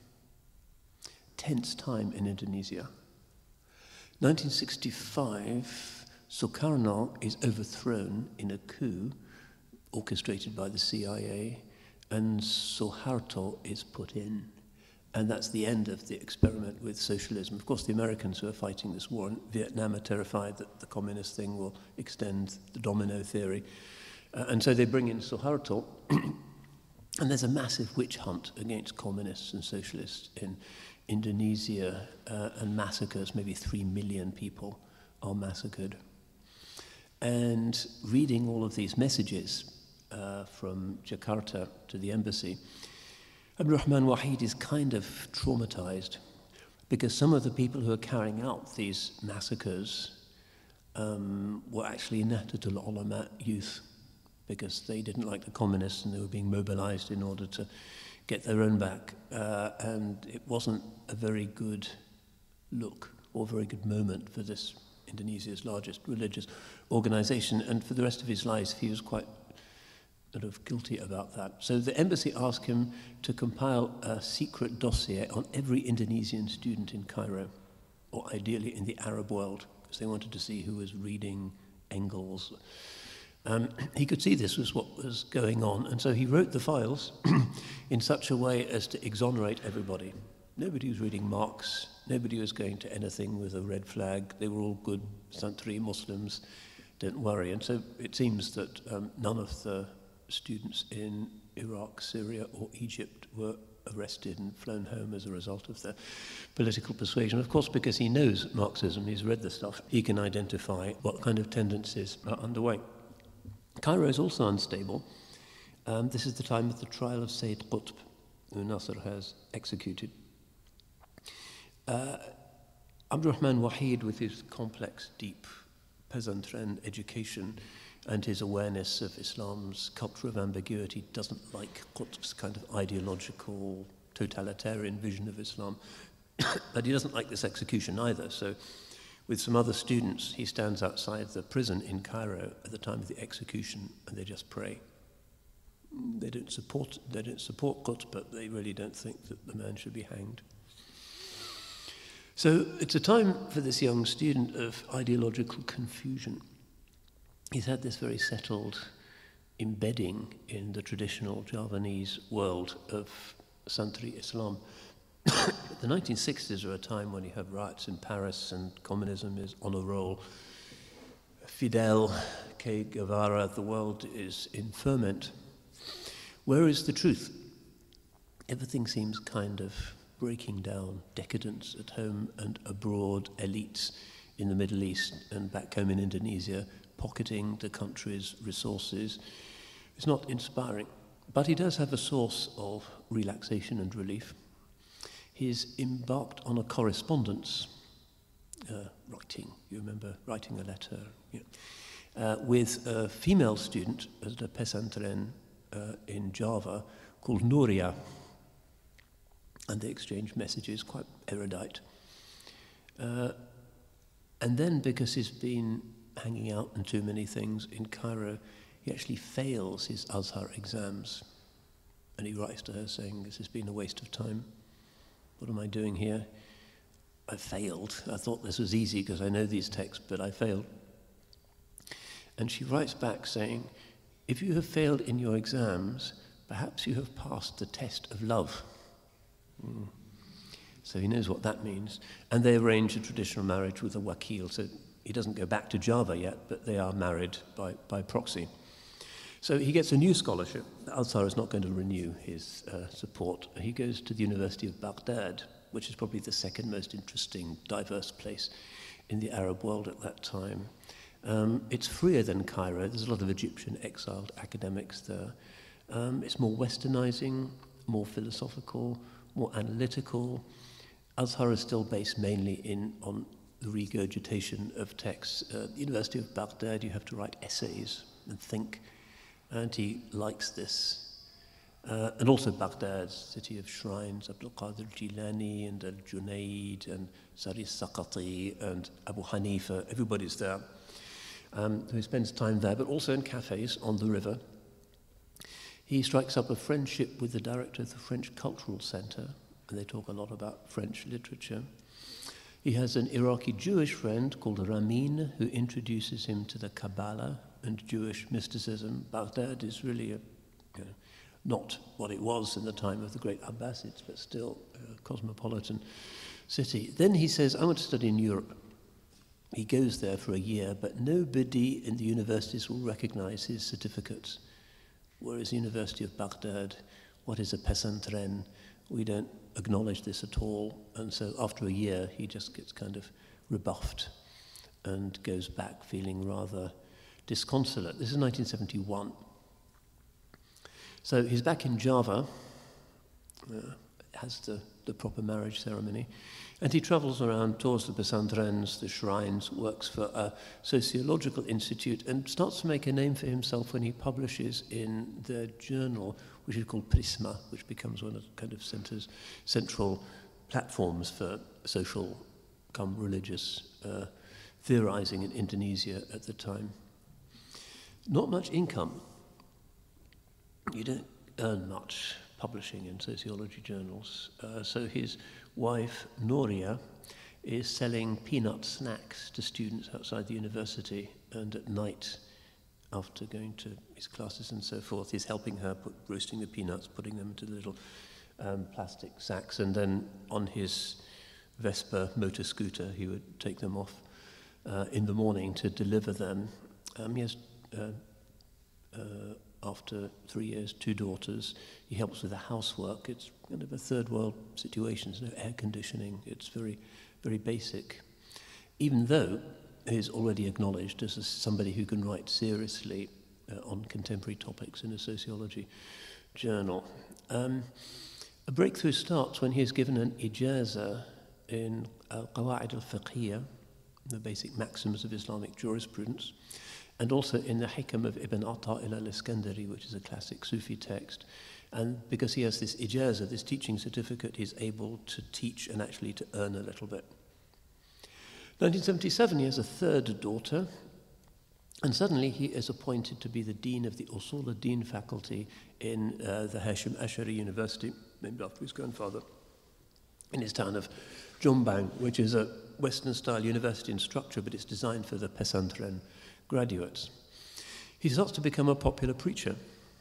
tense time in Indonesia. nineteen sixty-five, Sukarno is overthrown in a coup orchestrated by the C I A, and Suharto is put in. And that's the end of the experiment with socialism. Of course, the Americans who are fighting this war in Vietnam are terrified that the communist thing will extend the domino theory. Uh, and so they bring in Suharto, and there's a massive witch hunt against communists and socialists in Indonesia, uh, and massacres. Maybe three million people are massacred. And reading all of these messages uh, from Jakarta to the embassy, Abdurrahman Wahid is kind of traumatized because some of the people who are carrying out these massacres um, were actually Nahdlatul Ulama youth, because they didn't like the communists and they were being mobilized in order to get their own back. Uh, and it wasn't a very good look or very good moment for this Indonesia's largest religious organization. And for the rest of his life, he was quite sort of guilty about that. So the embassy asked him to compile a secret dossier on every Indonesian student in Cairo, or ideally in the Arab world, because they wanted to see who was reading Engels. Um, he could see this was what was going on, and so he wrote the files in such a way as to exonerate everybody. Nobody was reading Marx, nobody was going to anything with a red flag. They were all good Santri Muslims, don't worry. And so it seems that um, none of the students in Iraq, Syria or Egypt were arrested and flown home as a result of their political persuasion. Of course, because he knows Marxism, he's read the stuff, he can identify what kind of tendencies are underway. Cairo is also unstable. Um, this is the time of the trial of Sayyid Qutb, who Nasser has executed. Uh, Abdurrahman Wahid, with his complex, deep pesantren education and his awareness of Islam's culture of ambiguity, doesn't like Qutb's kind of ideological, totalitarian vision of Islam. But he doesn't like this execution either. So with some other students, he stands outside the prison in Cairo at the time of the execution, and they just pray. They don't support, they don't support Qutb, but they really don't think that the man should be hanged. So it's a time for this young student of ideological confusion. He's had this very settled embedding in the traditional Javanese world of Santri Islam. The nineteen sixties are a time when you have riots in Paris and communism is on a roll. Fidel, Che Guevara, the world is in ferment. Where is the truth? Everything seems kind of breaking down, decadence at home and abroad, elites in the Middle East and back home in Indonesia, pocketing the country's resources. It's not inspiring, but he does have a source of relaxation and relief. He's embarked on a correspondence, uh, writing, you remember writing a letter, you know, uh, with a female student at a pesantren uh, in Java called Nuria. And they exchange messages, quite erudite. Uh, and then, because he's been hanging out in too many things in Cairo, he actually fails his Azhar exams. And he writes to her saying, this has been a waste of time. What am I doing here? I failed. I thought this was easy because I know these texts, but I failed. And she writes back saying, if you have failed in your exams, perhaps you have passed the test of love. Mm. So he knows what that means. And they arrange a traditional marriage with a wakil. So he doesn't go back to Java yet, but they are married by, by proxy. So he gets a new scholarship. Al-Azhar is not going to renew his uh, support. He goes to the University of Baghdad, which is probably the second most interesting, diverse place in the Arab world at that time. Um, it's freer than Cairo. There's a lot of Egyptian exiled academics there. Um, it's more westernizing, more philosophical, more analytical. Azhar is still based mainly in on the regurgitation of texts. Uh, at the University of Baghdad, you have to write essays and think, and he likes this. Uh, and also Baghdad, city of shrines, Abdul Qadir Jilani and Al-Junaid and Sari Saqati and Abu Hanifa, everybody's there. Um, who spends time there, but also in cafes on the river. He strikes up a friendship with the director of the French Cultural Center, and they talk a lot about French literature. He has an Iraqi Jewish friend called Ramin, who introduces him to the Kabbalah and Jewish mysticism. Baghdad is really a, you know, not what it was in the time of the great Abbasids, but still a cosmopolitan city. Then he says, I want to study in Europe. He goes there for a year, but nobody in the universities will recognize his certificates. Whereas the University of Baghdad, what is a pesantren? We don't acknowledge this at all. And so after a year, he just gets kind of rebuffed and goes back feeling rather disconsolate. This is nineteen seventy-one. So he's back in Java, uh, has the, the proper marriage ceremony, and he travels around, tours the pesantrens, the shrines, works for a sociological institute, and starts to make a name for himself when he publishes in their journal, which is called Prisma, which becomes one of the kind of centers, central platforms for social, come religious uh, theorizing in Indonesia at the time. Not much income. You don't earn much publishing in sociology journals. Uh, so his wife, Noria, is selling peanut snacks to students outside the university, and at night, after going to his classes and so forth, he's helping her put, roasting the peanuts, putting them into the little um, plastic sacks, and then on his Vespa motor scooter, he would take them off uh, in the morning to deliver them. Um, he has uh, uh, after three years, two daughters. He helps with the housework. It's kind of a third world situation. There's no air conditioning. It's very, very basic. Even though he's already acknowledged as a, somebody who can write seriously uh, on contemporary topics in a sociology journal. Um, a breakthrough starts when he is given an ijaza in Al-Qawa'id al-Fiqhiyya, the basic maxims of Islamic jurisprudence, and also in the Hikam of Ibn Ata'illah al-Iskandari, which is a classic Sufi text. And because he has this ijaza, this teaching certificate, he's able to teach and actually to earn a little bit. nineteen seventy-seven, he has a third daughter, and suddenly he is appointed to be the dean of the Usul al-Din faculty in uh, the Hashim Ash'ari University, named after his grandfather, in his town of Jombang, which is a Western-style university in structure, but it's designed for the pesantren graduates. He starts to become a popular preacher.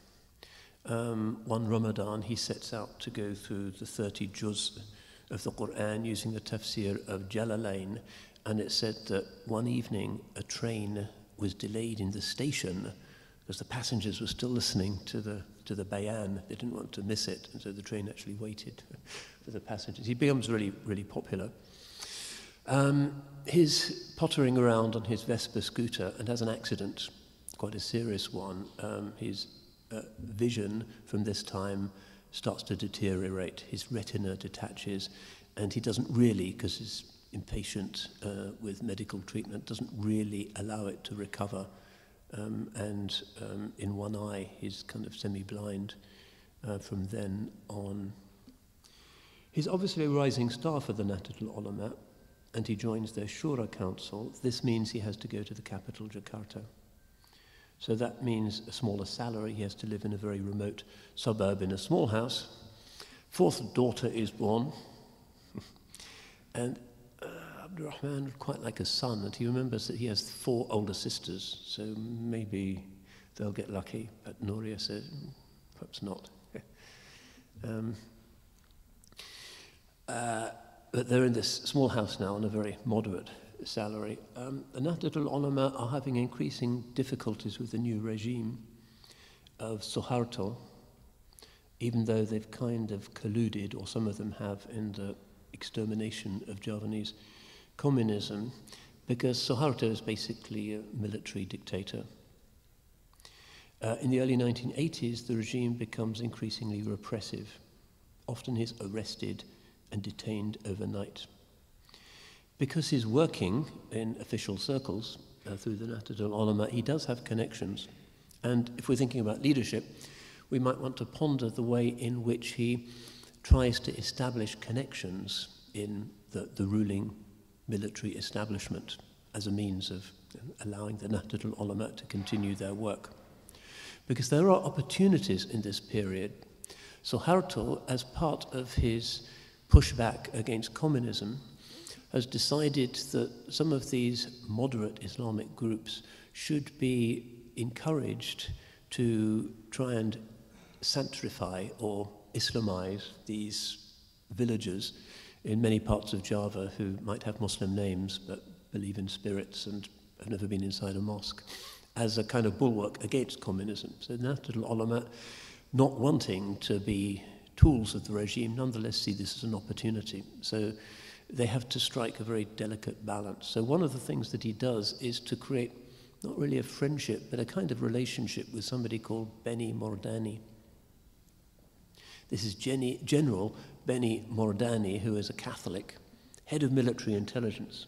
Um, one Ramadan, he sets out to go through the thirty juz of the Quran using the tafsir of Jalalain, and it said that one evening a train was delayed in the station because the passengers were still listening to the to the bayan. They didn't want to miss it, and so the train actually waited for the passengers. He becomes really, really popular. Um, he's pottering around on his Vespa scooter and has an accident, quite a serious one. Um, his uh, vision from this time starts to deteriorate. His retina detaches, and he doesn't really, because he's impatient uh, with medical treatment, doesn't really allow it to recover. Um, and um, in one eye, he's kind of semi-blind uh, from then on. He's obviously a rising star for the Nahdlatul Ulama, and he joins their Shura Council. This means he has to go to the capital, Jakarta. So that means a smaller salary. He has to live in a very remote suburb in a small house. Fourth daughter is born. and uh, Abdurrahman would quite like a son, and he remembers that he has four older sisters, so maybe they'll get lucky. But Noria says, perhaps not. um, uh, But they're in this small house now on a very moderate salary. Um, the Nahdlatul Ulama are having increasing difficulties with the new regime of Suharto, even though they've kind of colluded, or some of them have, in the extermination of Javanese communism, because Suharto is basically a military dictator. Uh, in the early nineteen eighties, the regime becomes increasingly repressive. Often he's arrested and detained overnight. Because he's working in official circles uh, through the Nahdlatul Ulama, he does have connections. And if we're thinking about leadership, we might want to ponder the way in which he tries to establish connections in the, the ruling military establishment as a means of allowing the Nahdlatul Ulama to continue their work. Because there are opportunities in this period. Suharto, as part of his pushback against communism, has decided that some of these moderate Islamic groups should be encouraged to try and sanctify or Islamize these villagers in many parts of Java who might have Muslim names but believe in spirits and have never been inside a mosque, as a kind of bulwark against communism. So the Nahdlatul Ulama, not wanting to be tools of the regime, nonetheless see this as an opportunity. So they have to strike a very delicate balance. So one of the things that he does is to create not really a friendship, but a kind of relationship with somebody called Beni Mordani. This is Jenny, General Beni Mordani, who is a Catholic, head of military intelligence.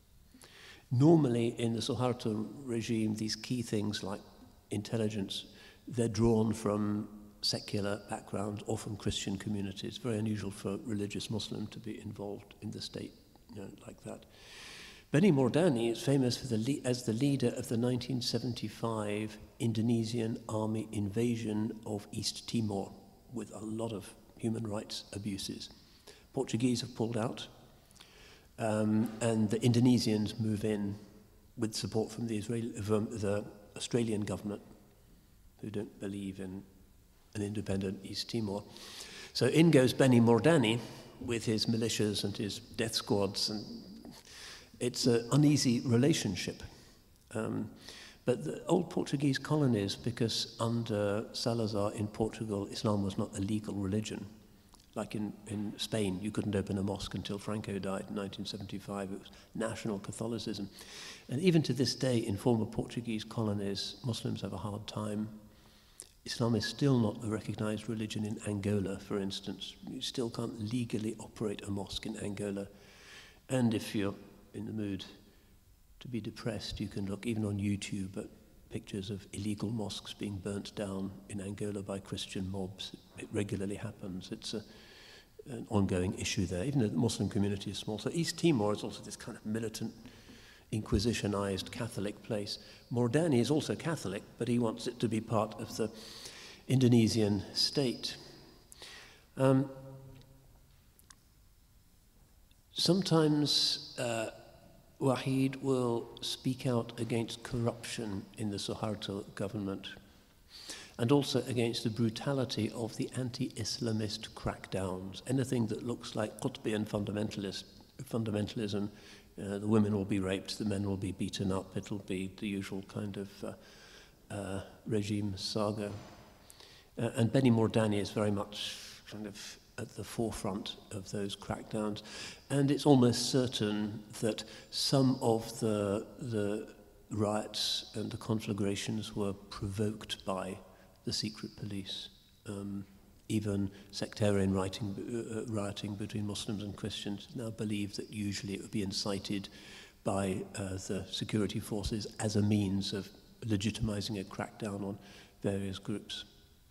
Normally in the Suharto regime, these key things like intelligence, they're drawn from secular backgrounds or from Christian communities. Very unusual for a religious Muslim to be involved in the state, you know, like that. Beni Mordani is famous for the as the leader of the nineteen seventy-five Indonesian army invasion of East Timor, with a lot of human rights abuses. Portuguese have pulled out, um, and the Indonesians move in with support from the, Israeli, from the Australian government, who don't believe in an independent East Timor. So in goes Beni Mordani with his militias and his death squads, and it's an uneasy relationship. Um, But the old Portuguese colonies, because under Salazar in Portugal, Islam was not a legal religion. Like in, in Spain, you couldn't open a mosque until Franco died in nineteen seventy-five. It was national Catholicism. And even to this day, in former Portuguese colonies, Muslims have a hard time. Islam is still not a recognized religion in Angola, for instance. You still can't legally operate a mosque in Angola. And if you're in the mood to be depressed, you can look even on YouTube at pictures of illegal mosques being burnt down in Angola by Christian mobs. It regularly happens. It's a, an ongoing issue there, even though the Muslim community is small. So East Timor is also this kind of militant, Inquisitionized Catholic place. Mordani is also Catholic, but he wants it to be part of the Indonesian state. Um, sometimes uh, Wahid will speak out against corruption in the Suharto government and also against the brutality of the anti-Islamist crackdowns. Anything that looks like Qutbian fundamentalist, fundamentalism, uh, the women will be raped, the men will be beaten up, it'll be the usual kind of uh, uh, regime saga. Uh, and Beni Mordani is very much kind of at the forefront of those crackdowns. And it's almost certain that some of the, the riots and the conflagrations were provoked by the secret police. Um, even sectarian rioting, uh, rioting between Muslims and Christians now believe that usually it would be incited by uh, the security forces as a means of legitimizing a crackdown on various groups.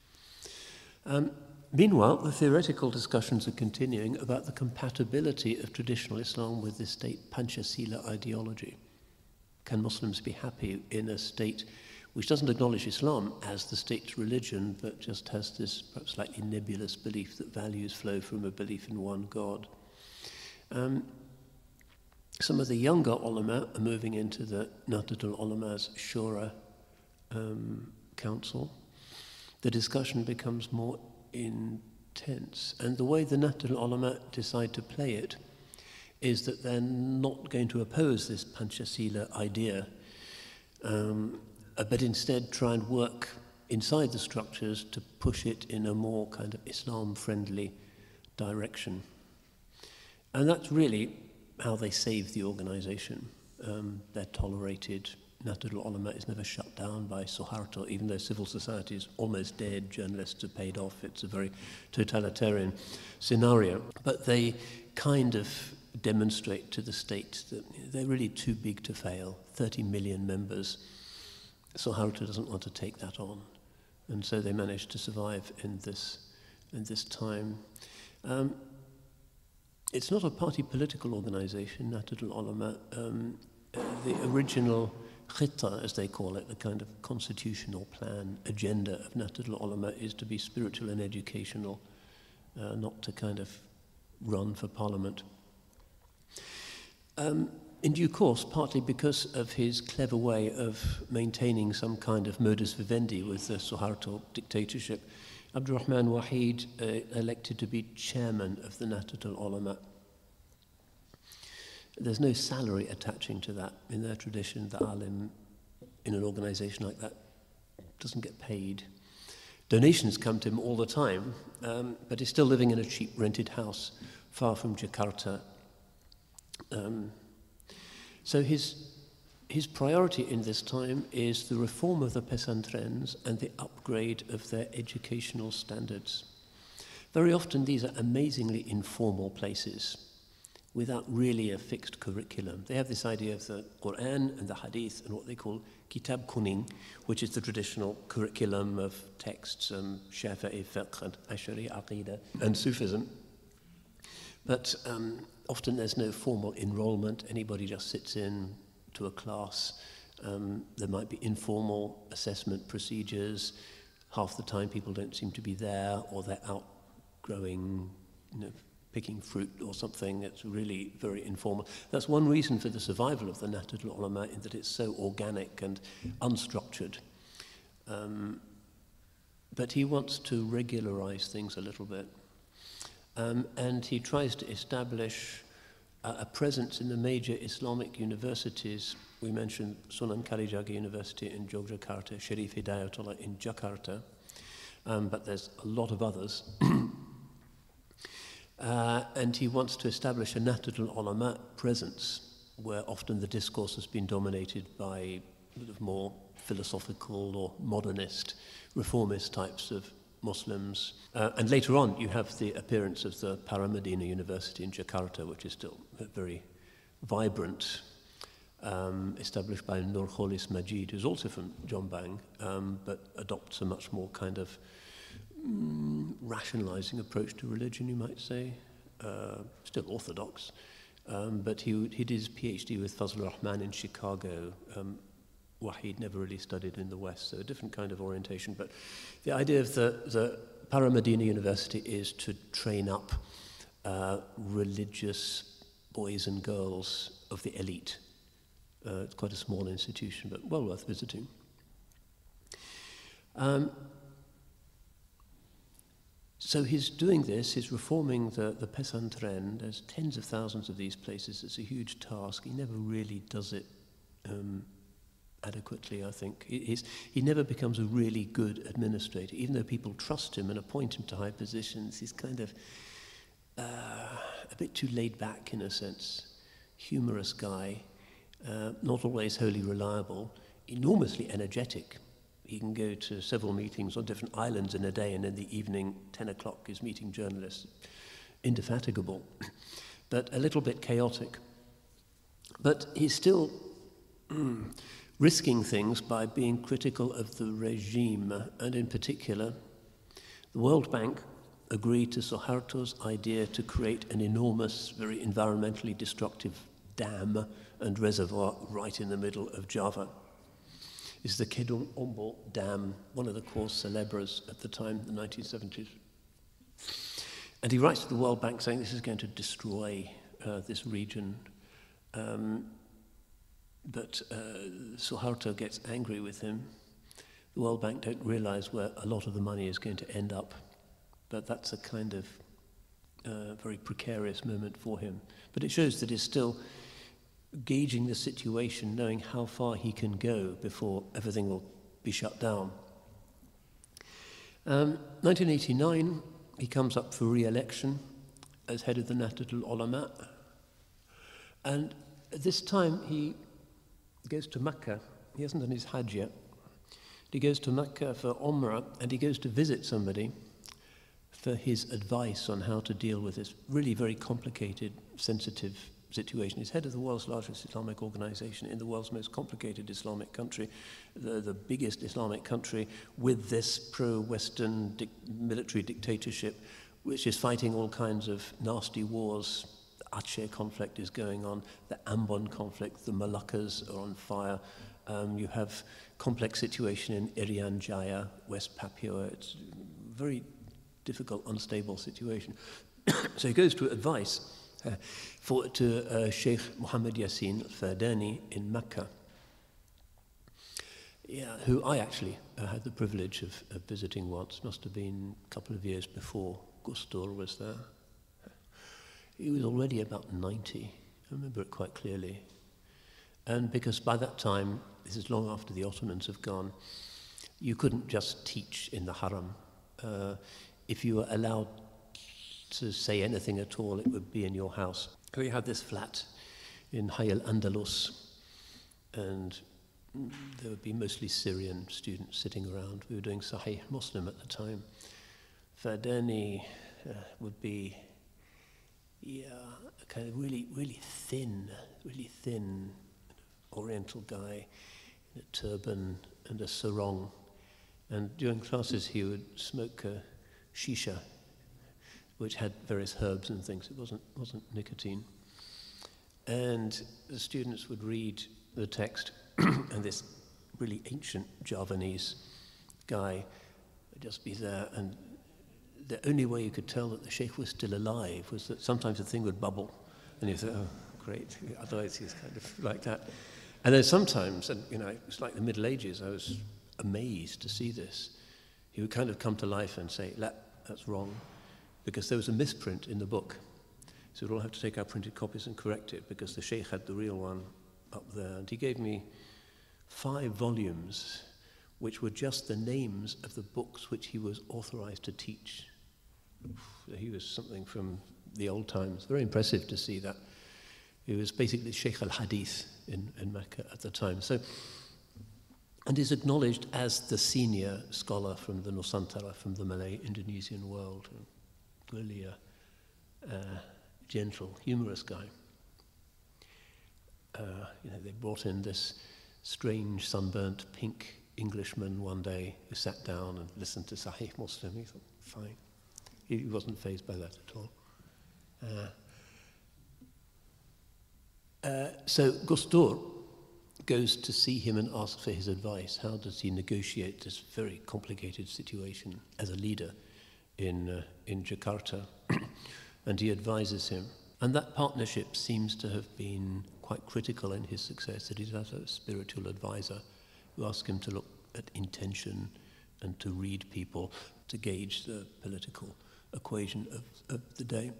Um, Meanwhile, the theoretical discussions are continuing about the compatibility of traditional Islam with the state Panchasila ideology. Can Muslims be happy in a state which doesn't acknowledge Islam as the state's religion, but just has this perhaps slightly nebulous belief that values flow from a belief in one God? Um, some of the younger ulama are moving into the Nahdlatul Ulama's Shura um, Council. The discussion becomes more intense. And the way the Nahdlatul Ulama decide to play it is that they're not going to oppose this Panchasila idea, um, but instead try and work inside the structures to push it in a more kind of Islam-friendly direction. And that's really how they save the organization. Um, they're tolerated. Nahdlatul Ulama is never shut down by Suharto, even though civil society is almost dead, journalists are paid off, it's a very totalitarian scenario. But they kind of demonstrate to the state that they're really too big to fail. thirty million members. Suharto doesn't want to take that on. And so they managed to survive in this, in this time. Um, it's not a party political organization, Nahdlatul Ulama. Um, uh, the original Khitta, as they call it, the kind of constitutional plan, agenda of Nahdlatul Ulama is to be spiritual and educational, uh, not to kind of run for parliament. Um, in due course, partly because of his clever way of maintaining some kind of modus vivendi with the Suharto dictatorship, Abdurrahman Wahid uh, elected to be chairman of the Nahdlatul Ulama. There's no salary attaching to that. In their tradition, the alim in an organization like that doesn't get paid. Donations come to him all the time, um, but he's still living in a cheap rented house far from Jakarta. Um, so his, his priority in this time is the reform of the pesantrens and the upgrade of their educational standards. Very often these are amazingly informal places without really a fixed curriculum. They have this idea of the Quran and the Hadith and what they call Kitab Kuning, which is the traditional curriculum of texts, um, Shafi'i fiqh and Ash'ari aqidah and Sufism. But um, often there's no formal enrollment. Anybody just sits in to a class. Um, there might be informal assessment procedures. Half the time people don't seem to be there, or they're out growing, you know, picking fruit or something. That's really very informal. That's one reason for the survival of the Nahdlatul Ulama, in that it's so organic and unstructured. Um, but he wants to regularize things a little bit. Um, and he tries to establish uh, a presence in the major Islamic universities. We mentioned Sunan Kalijaga University in Yogyakarta, Sharif Hidayatullah in Jakarta, um, but there's a lot of others. uh, and he wants to establish a Nahdlatul Ulama presence, where often the discourse has been dominated by sort of more philosophical or modernist, reformist types of Muslims. Uh, and later on, you have the appearance of the Paramadina University in Jakarta, which is still very vibrant, um, established by Nurholis Majid, who's also from Jombang, um, but adopts a much more kind of mm, rationalizing approach to religion, you might say. Uh, still orthodox. Um, but he, he did his PhD with Fazlur Rahman in Chicago. Um, Wahid never really studied in the West, so a different kind of orientation. But the idea of the, the Paramadina University is to train up uh, religious boys and girls of the elite. Uh, it's quite a small institution, but well worth visiting. Um, so he's doing this, he's reforming the, the pesantren. There's tens of thousands of these places. It's a huge task. He never really does it um, adequately, I think. He's, he never becomes a really good administrator. Even though people trust him and appoint him to high positions, he's kind of uh, a bit too laid back in a sense. Humorous guy, uh, not always wholly reliable, enormously energetic. He can go to several meetings on different islands in a day, and in the evening, ten o'clock, is meeting journalists. Indefatigable, but a little bit chaotic. But he's still risking things by being critical of the regime, and in particular, the World Bank agreed to Suharto's idea to create an enormous, very environmentally destructive dam and reservoir right in the middle of Java. It's the Kedung Ombol Dam, one of the cause célèbres at the time, the nineteen seventies. And he writes to the World Bank saying this is going to destroy uh, this region. Um, But uh, Suharto gets angry with him. The World Bank don't realize where a lot of the money is going to end up. But that's a kind of uh, very precarious moment for him. But it shows that he's still gauging the situation, knowing how far he can go before everything will be shut down. Um, nineteen eighty-nine, he comes up for re-election as head of the Nahdlatul Ulama. And at this time, he goes to Mecca. He hasn't done his Hajj yet. He goes to Mecca for Umrah, and he goes to visit somebody, for his advice on how to deal with this really very complicated, sensitive situation. He's head of the world's largest Islamic organization in the world's most complicated Islamic country, the, the biggest Islamic country with this pro-Western dic- military dictatorship, which is fighting all kinds of nasty wars. The Aceh conflict is going on, the Ambon conflict, the Moluccas are on fire. Um, you have complex situation in Irian Jaya, West Papua. It's a very difficult, unstable situation. So he goes to advice uh, for, to uh, Sheikh Muhammad Yassin al-Fadani in Mecca, yeah, who I actually uh, had the privilege of, of visiting once. Must have been a couple of years before Gustur was there. He was already about ninety. I remember it quite clearly. And because by that time, this is long after the Ottomans have gone, you couldn't just teach in the haram. Uh, if you were allowed to say anything at all, it would be in your house. We had this flat in Hayy al-Andalus, and there would be mostly Syrian students sitting around. We were doing Sahih Muslim at the time. Fadani uh, would be, yeah, a kind of really, really thin, really thin Oriental guy in a turban and a sarong. And during classes he would smoke a shisha, which had various herbs and things. It wasn't, wasn't nicotine. And the students would read the text, and this really ancient Javanese guy would just be there, and the only way you could tell that the sheikh was still alive was that sometimes the thing would bubble, and you thought, oh, great. Otherwise he's kind of like that. And then sometimes, and you know, it's like the Middle Ages, I was amazed to see this. He would kind of come to life and say, La, that's wrong, because there was a misprint in the book. So we'd all have to take our printed copies and correct it, because the sheikh had the real one up there. And he gave me five volumes, which were just the names of the books which he was authorized to teach. He was something from the old times. Very impressive to see that. He was basically Sheikh al-Hadith in, in Mecca at the time. So, and is acknowledged as the senior scholar from the Nusantara, from the Malay Indonesian world. Really a, a gentle, humorous guy. Uh, you know, they brought in this strange, sunburnt, pink Englishman one day who sat down and listened to Sahih Muslim. He thought, fine. He wasn't fazed by that at all. Uh, uh, so Gustur goes to see him and asks for his advice. How does he negotiate this very complicated situation as a leader in, uh, in Jakarta? And he advises him. And that partnership seems to have been quite critical in his success, that he has a spiritual advisor who asks him to look at intention and to read people, to gauge the political equation of, of the day.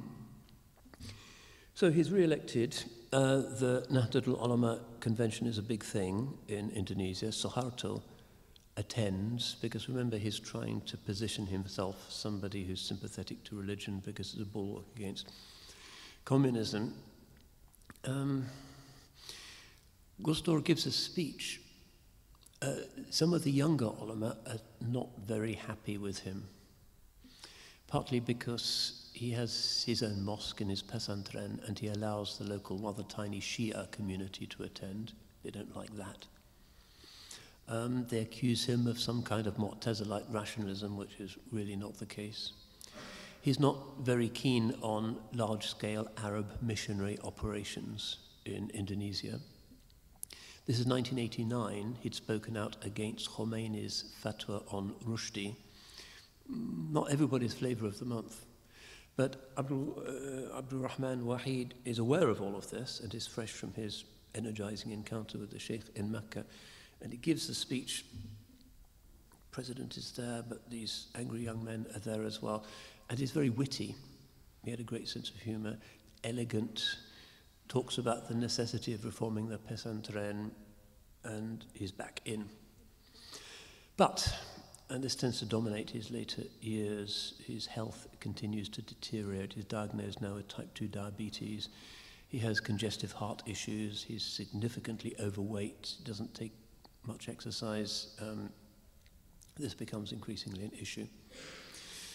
So he's re-elected. Uh, the Nahdlatul Ulama convention is a big thing in Indonesia. Suharto attends, because remember, he's trying to position himself as somebody who's sympathetic to religion because it's a bulwark against communism. Um, Gustur gives a speech. Uh, some of the younger ulama are not very happy with him, partly because he has his own mosque in his pesantren and he allows the local rather tiny Shia community to attend. They don't like that. Um, they accuse him of some kind of Mu'tazilite rationalism, which is really not the case. He's not very keen on large-scale Arab missionary operations in Indonesia. This is nineteen eighty-nine. He'd spoken out against Khomeini's fatwa on Rushdie. Not everybody's flavor of the month. But Abdul, uh, Abdul Rahman Wahid is aware of all of this and is fresh from his energizing encounter with the Sheikh in Mecca. And he gives the speech. The president is there, but these angry young men are there as well. And he's very witty. He had a great sense of humor, elegant, talks about the necessity of reforming the pesantren, and he's back in. But, and this tends to dominate his later years, his health continues to deteriorate. He's diagnosed now with type two diabetes. He has congestive heart issues. He's significantly overweight, doesn't take much exercise. Um, this becomes increasingly an issue.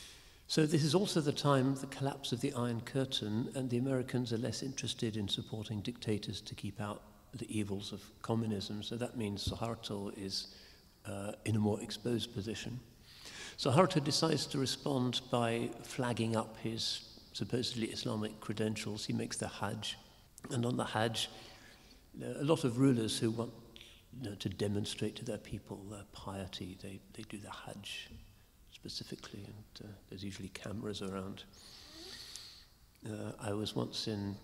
So this is also the time, the collapse of the Iron Curtain, and the Americans are less interested in supporting dictators to keep out the evils of communism. So that means Suharto is uh, in a more exposed position. Suharto decides to respond by flagging up his supposedly Islamic credentials. He makes the Hajj, and on the Hajj, a lot of rulers who want you know, to demonstrate to their people their piety, they, they do the Hajj specifically, and uh, there's usually cameras around. Uh, I was once in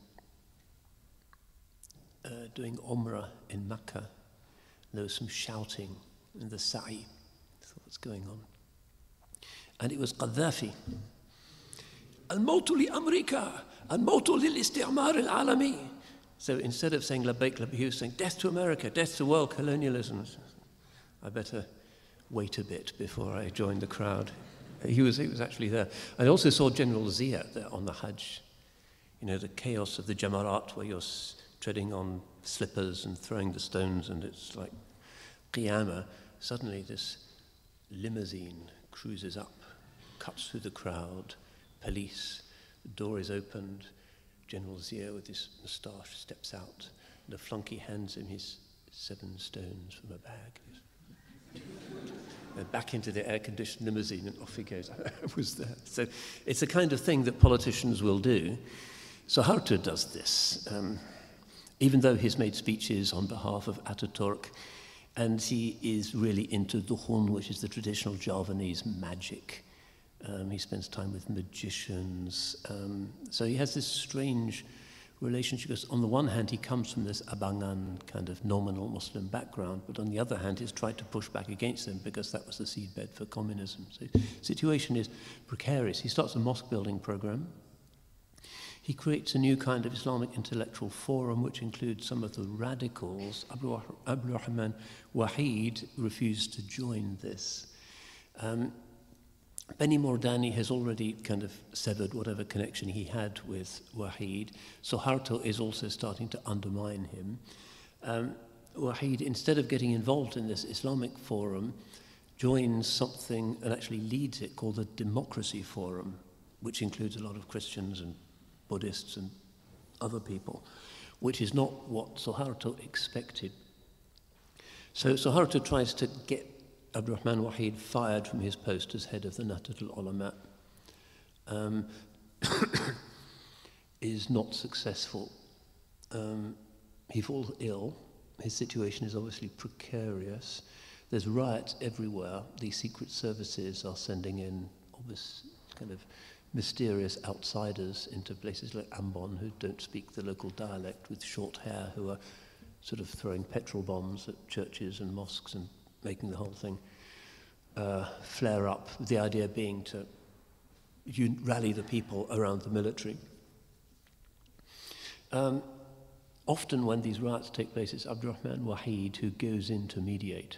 uh, doing Umrah in Mecca. There was some shouting in the Sa'i. I thought, what's going on? And it was Gaddafi. Al-Mawtu li Amerika, Al-Mawtu lil Istimar al-Alami. So instead of saying Labbaik, Labbaik, he was saying, death to America, death to world colonialism. I better wait a bit before I join the crowd. He was, he was actually there. I also saw General Zia there on the Hajj. You know, the chaos of the Jamarat, where you're treading on slippers and throwing the stones, and it's like Qiyamah. Suddenly this limousine cruises up, cuts through the crowd, police, the door is opened, General Zia with his moustache steps out, and a flunky hands him his seven stones from a bag. And back into the air-conditioned limousine, and off he goes. I was there. So it's the kind of thing that politicians will do. Suharto does this, um, even though he's made speeches on behalf of Ataturk, and he is really into dukhun, which is the traditional Javanese magic. Um, he spends time with magicians. Um, so he has this strange relationship, because on the one hand he comes from this Abangan kind of nominal Muslim background, but on the other hand he's tried to push back against them because that was the seedbed for communism. So the situation is precarious. He starts a mosque building program. He creates a new kind of Islamic intellectual forum which includes some of the radicals. Abdul Rahman Wahid refused to join this. Um, Beni Mordani has already kind of severed whatever connection he had with Wahid. Suharto is also starting to undermine him. Um, Wahid, instead of getting involved in this Islamic forum, joins something and actually leads it called the Democracy Forum, which includes a lot of Christians and Buddhists and other people, which is not what Suharto expected. So Suharto tries to get Abdurrahman Wahid fired from his post as head of the Nahdlatul Ulama, um, is not successful. Um, he falls ill. His situation is obviously precarious. There's riots everywhere. The secret services are sending in obvious kind of mysterious outsiders into places like Ambon who don't speak the local dialect with short hair, who are sort of throwing petrol bombs at churches and mosques and making the whole thing uh, flare up, the idea being to you rally the people around the military. Um, often when these riots take place, it's Abdurrahman Wahid who goes in to mediate.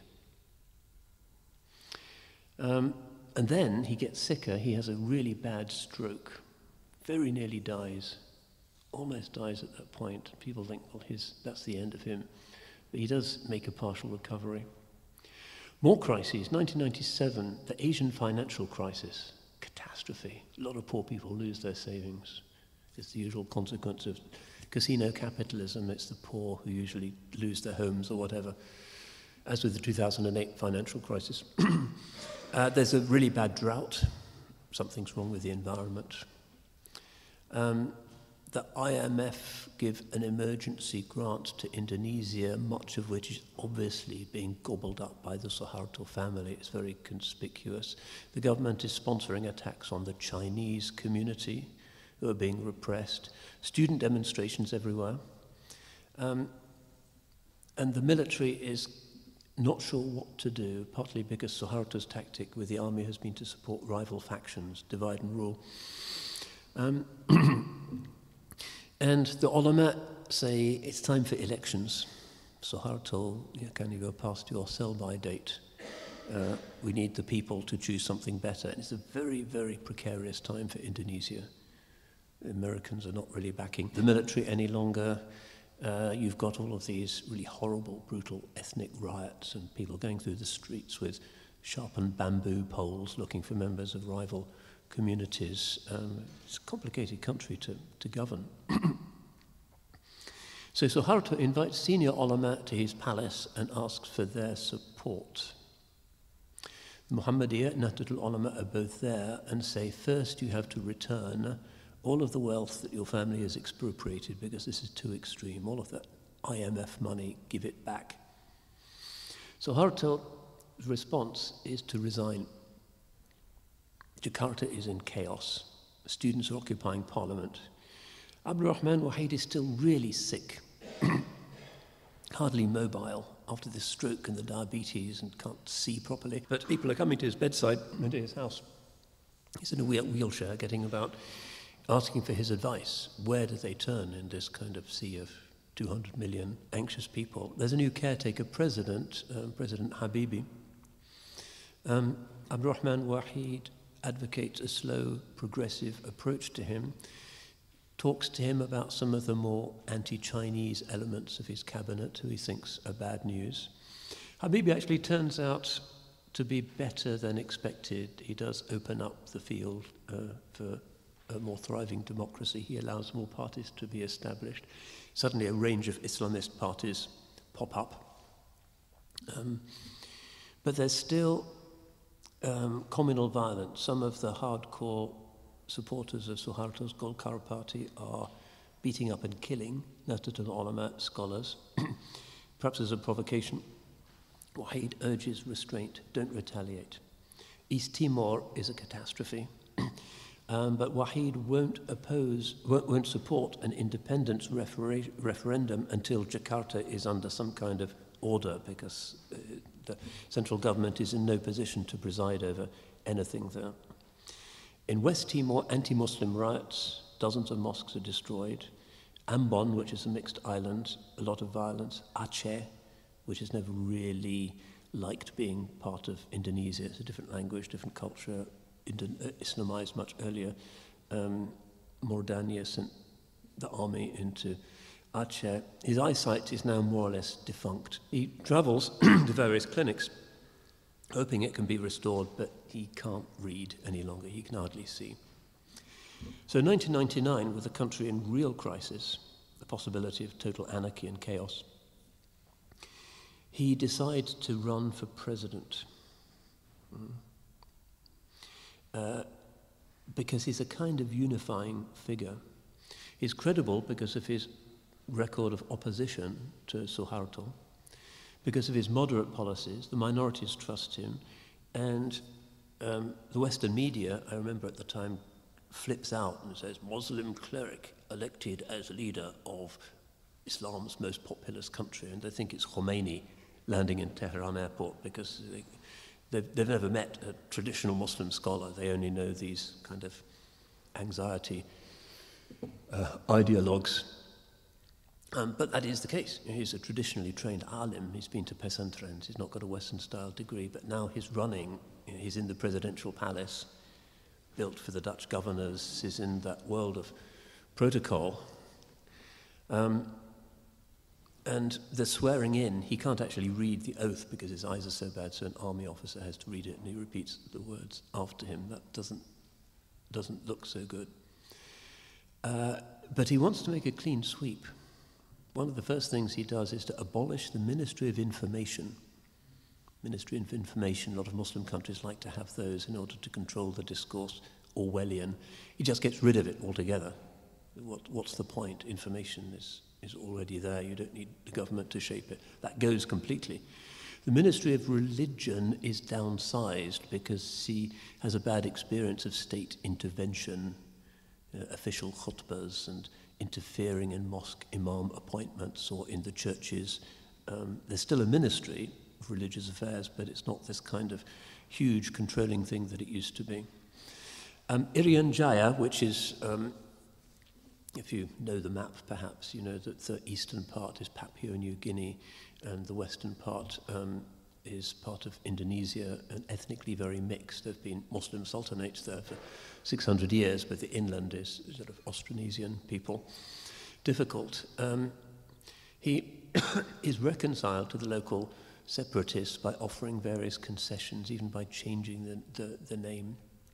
Um, and then he gets sicker. He has a really bad stroke, very nearly dies, almost dies at that point. People think, well, his, that's the end of him. But he does make a partial recovery. More crises. nineteen ninety-seven, the Asian financial crisis, catastrophe. A lot of poor people lose their savings. It's the usual consequence of casino capitalism. It's the poor who usually lose their homes or whatever, as with the two thousand eight financial crisis. uh, there's a really bad drought. Something's wrong with the environment. Um, the I M F give an emergency grant to Indonesia, much of which is obviously being gobbled up by the Suharto family. It's very conspicuous. The government is sponsoring attacks on the Chinese community, who are being repressed. Student demonstrations everywhere. Um, and the military is not sure what to do, partly because Suharto's tactic with the army has been to support rival factions, divide and rule. Um, And the ulama say it's time for elections. Suharto, can you go past your sell-by date? Uh, we need the people to choose something better. And it's a very, very precarious time for Indonesia. The Americans are not really backing the military any longer. Uh, you've got all of these really horrible, brutal ethnic riots and people going through the streets with sharpened bamboo poles looking for members of rival communities. Um, it's a complicated country to, to govern. So Suharto invites senior ulama to his palace and asks for their support. The Muhammadiyya and Nahdlatul Ulama are both there and say, first you have to return all of the wealth that your family has expropriated, because this is too extreme. All of that I M F money, give it back. Suharto's response is to resign. Jakarta is in chaos. Students are occupying parliament. Abdurrahman Wahid is still really sick, hardly mobile after the stroke and the diabetes, and can't see properly. But people are coming to his bedside and to his house. He's in a wheel wheelchair getting about, asking for his advice. Where do they turn in this kind of sea of two hundred million anxious people? There's a new caretaker president, um, President Habibi. Um, Abdurrahman Wahid advocates a slow, progressive approach to him, talks to him about some of the more anti-Chinese elements of his cabinet, who he thinks are bad news. Habibi actually turns out to be better than expected. He does open up the field uh, for a more thriving democracy. He allows more parties to be established. Suddenly a range of Islamist parties pop up. Um, but there's still um, communal violence. Some of the hardcore supporters of Suharto's Golkar party are beating up and killing Nahdlatul Ulama scholars. Perhaps as a provocation, Wahid urges restraint, don't retaliate. East Timor is a catastrophe, um, but Wahid won't oppose, won't, won't support an independence refera- referendum until Jakarta is under some kind of order, because uh, the central government is in no position to preside over anything there. In West Timor, anti-Muslim riots, dozens of mosques are destroyed. Ambon, which is a mixed island, a lot of violence. Aceh, which has never really liked being part of Indonesia. It's a different language, different culture, Indo- uh, Islamized much earlier. Um, Mauritania sent the army into Aceh. His eyesight is now more or less defunct. He travels to various clinics, hoping it can be restored, but he can't read any longer. He can hardly see. So in nineteen ninety-nine, with the country in real crisis, the possibility of total anarchy and chaos, he decides to run for president. Mm. Uh, because he's a kind of unifying figure. He's credible because of his record of opposition to Suharto, because of his moderate policies. The minorities trust him, and um, the Western media, I remember at the time, flips out and says, Muslim cleric elected as leader of Islam's most populous country, and they think it's Khomeini landing in Tehran airport, because they, they've, they've never met a traditional Muslim scholar. They only know these kind of anxiety uh, ideologues. Um, but that is the case. He's a traditionally trained alim. He's been to Pesantrens. He's not got a Western-style degree, but now he's running. He's in the presidential palace, built for the Dutch governors. He's in that world of protocol. Um, and the swearing in, he can't actually read the oath because his eyes are so bad, so an army officer has to read it, and he repeats the words after him. That doesn't, doesn't look so good. Uh, but he wants to make a clean sweep. One of the first things he does is to abolish the Ministry of Information. Ministry of Information, a lot of Muslim countries like to have those in order to control the discourse, Orwellian. He just gets rid of it altogether. What, what's the point? Information is, is already there. You don't need the government to shape it. That goes completely. The Ministry of Religion is downsized because he has a bad experience of state intervention, uh, official khutbahs and interfering in mosque imam appointments or in the churches. Um, there's still a ministry of religious affairs, but it's not this kind of huge controlling thing that it used to be. Um, Irian Jaya, which is, um, if you know the map perhaps, you know that the eastern part is Papua New Guinea and the western part um, is part of Indonesia, and ethnically very mixed. There have been Muslim sultanates there for six hundred years, but the inland is sort of Austronesian people. Difficult. Um, he is reconciled to the local separatists by offering various concessions, even by changing the, the, the name.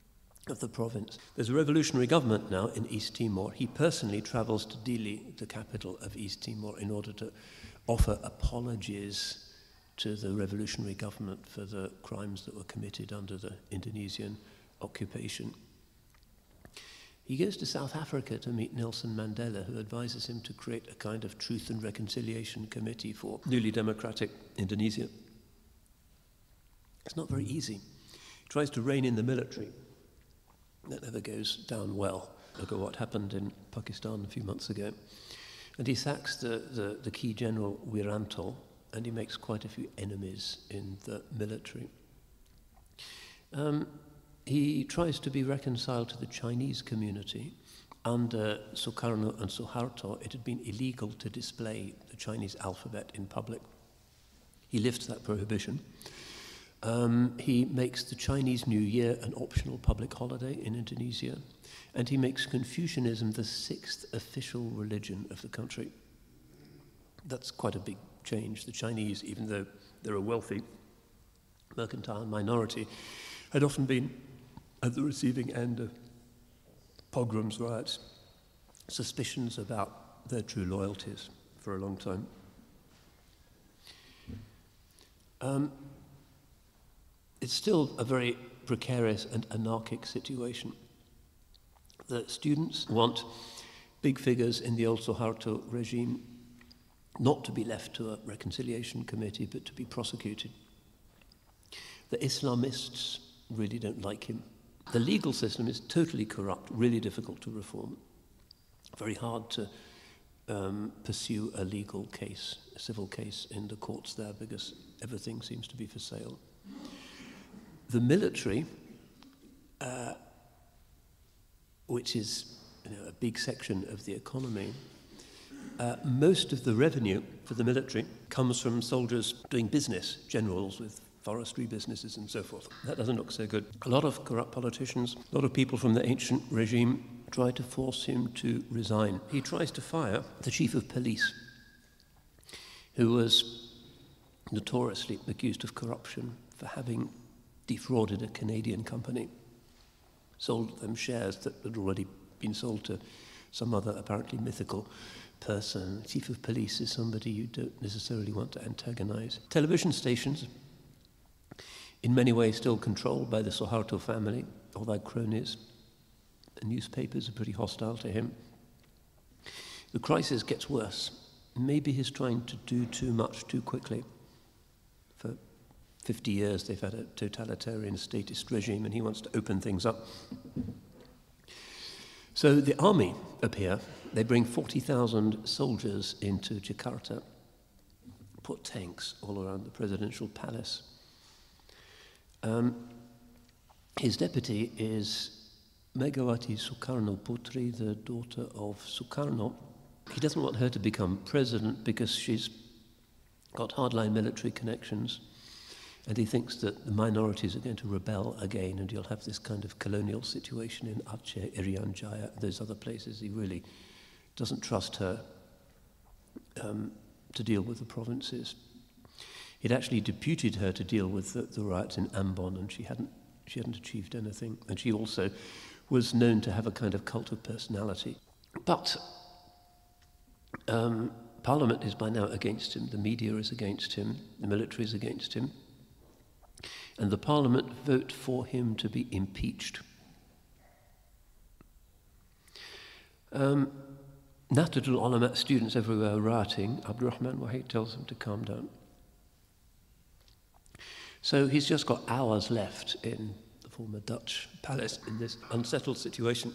of the province. There's a revolutionary government now in East Timor. He personally travels to Dili, the capital of East Timor, in order to offer apologies to the revolutionary government for the crimes that were committed under the Indonesian occupation. He goes to South Africa to meet Nelson Mandela, who advises him to create a kind of Truth and Reconciliation Committee for newly democratic Indonesia. It's not very easy. He tries to rein in the military. That never goes down well. Look at what happened in Pakistan a few months ago. And he sacks the, the, the key general Wiranto, and he makes quite a few enemies in the military. Um, he tries to be reconciled to the Chinese community. Under Sukarno and Suharto, it had been illegal to display the Chinese alphabet in public. He lifts that prohibition. Um, he makes the Chinese New Year an optional public holiday in Indonesia, and he makes Confucianism the sixth official religion of the country. That's quite a big change. The Chinese, even though they're a wealthy mercantile minority, had often been at the receiving end of pogroms, riots, suspicions about their true loyalties for a long time. Um, it's still a very precarious and anarchic situation. The students want big figures in the old Suharto regime not to be left to a reconciliation committee, but to be prosecuted. The Islamists really don't like him. The legal system is totally corrupt, really difficult to reform. Very hard to um, pursue a legal case, a civil case in the courts there, because everything seems to be for sale. The military, uh, which is you know, a big section of the economy, Uh, most of the revenue for the military comes from soldiers doing business, generals with forestry businesses and so forth. That doesn't look so good. A lot of corrupt politicians, a lot of people from the ancient regime try to force him to resign. He tries to fire the chief of police, who was notoriously accused of corruption for having defrauded a Canadian company, sold them shares that had already been sold to some other apparently mythical person. Chief of police is somebody you don't necessarily want to antagonize. Television stations, in many ways still controlled by the Suharto family, or their cronies. The newspapers are pretty hostile to him. The crisis gets worse. Maybe he's trying to do too much too quickly. For fifty years they've had a totalitarian statist regime, and he wants to open things up. So the army appear. They bring forty thousand soldiers into Jakarta, put tanks all around the presidential palace. Um, his deputy is Megawati Sukarno Putri, the daughter of Sukarno. He doesn't want her to become president because she's got hardline military connections, and he thinks that the minorities are going to rebel again, and you'll have this kind of colonial situation in Aceh, Irian Jaya, those other places. He really doesn't trust her um, to deal with the provinces. He'd actually deputed her to deal with the, the riots in Ambon, and she hadn't, she hadn't achieved anything. And she also was known to have a kind of cult of personality. But um, Parliament is by now against him, the media is against him, the military is against him, and the Parliament vote for him to be impeached. Um, Nahdlatul Ulama students everywhere are rioting. Abdurrahman Wahid tells them to calm down. So he's just got hours left in the former Dutch palace in this unsettled situation.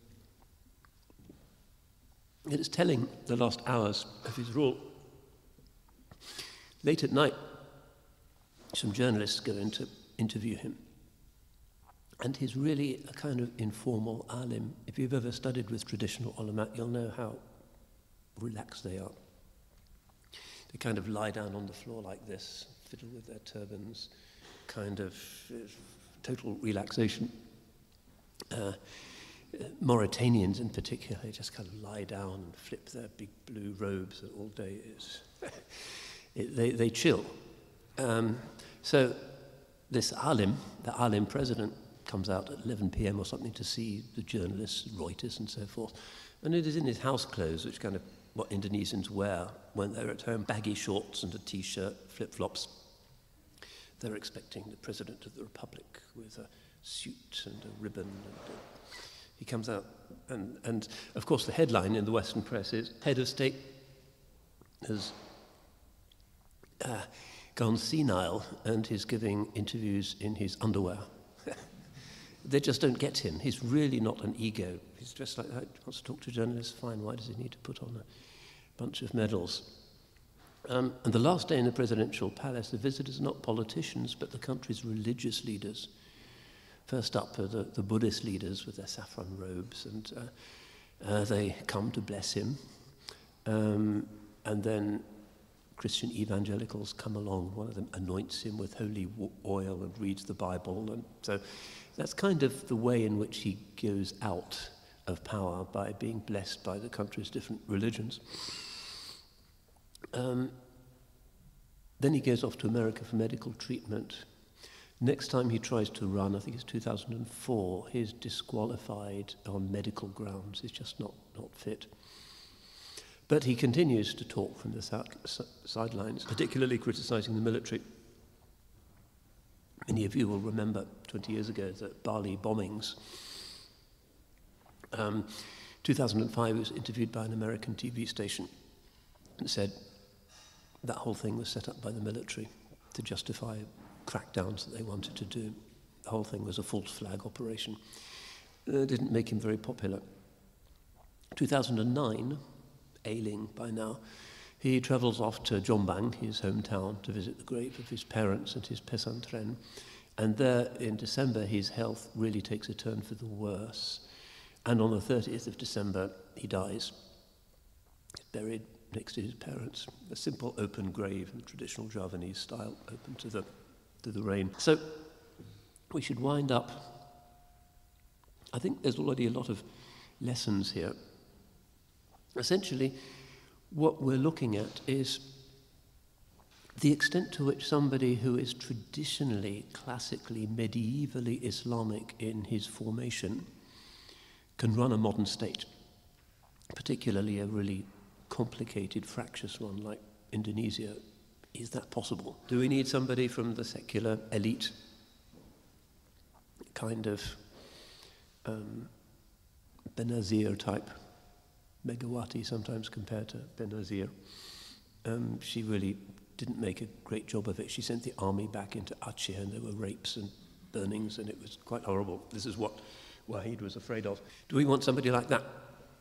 It is telling the last hours of his rule. Late at night, some journalists go in to interview him. And he's really a kind of informal alim. If you've ever studied with traditional ulama, you'll know how relaxed they are. They kind of lie down on the floor like this, fiddle with their turbans, kind of uh, total relaxation. Uh, Mauritanians in particular, they just kind of lie down and flip their big blue robes all day. It's it, they, they chill. Um, so this alim, the alim president, comes out at eleven p.m. or something to see the journalists, Reuters and so forth. And it is in his house clothes, which kind of what Indonesians wear when they're at home, baggy shorts and a t-shirt, flip-flops. They're expecting the President of the Republic with a suit and a ribbon. And uh, he comes out, and, and of course the headline in the Western press is, Head of State has uh, gone senile and is giving interviews in his underwear. They just don't get him. He's really not an ego. He's dressed like that. He wants to talk to journalists. Fine. Why does he need to put on a bunch of medals? Um, and the last day in the presidential palace, the visitors are not politicians, but the country's religious leaders. First up are the, the Buddhist leaders with their saffron robes, and uh, uh, they come to bless him. Um, and then Christian evangelicals come along. One of them anoints him with holy oil and reads the Bible. And so that's kind of the way in which he goes out of power, by being blessed by the country's different religions. Um, then he goes off to America for medical treatment. Next time he tries to run, I think it's two thousand four, he's disqualified on medical grounds. He's just not, not fit. But he continues to talk from the si- sidelines, particularly criticizing the military. Many of you will remember twenty years ago the Bali bombings. Um, two thousand five, he was interviewed by an American T V station and said that whole thing was set up by the military to justify crackdowns that they wanted to do. The whole thing was a false flag operation. It didn't make him very popular. two thousand nine, ailing by now, he travels off to Jombang, his hometown, to visit the grave of his parents and his pesantren. And there, in December, his health really takes a turn for the worse. And on the thirtieth of December, he dies. He's buried next to his parents. A simple open grave in traditional Javanese style, open to the, to the rain. So we should wind up. I think there's already a lot of lessons here. Essentially, what we're looking at is the extent to which somebody who is traditionally, classically, medievally Islamic in his formation can run a modern state, particularly a really complicated, fractious one like Indonesia. Is that possible? Do we need somebody from the secular elite, kind of um, Benazir type, Megawati sometimes compared to Benazir? Um, she really didn't make a great job of it. She sent the army back into Aceh, and there were rapes and burnings, and it was quite horrible. This is what Wahid was afraid of. Do we want somebody like that?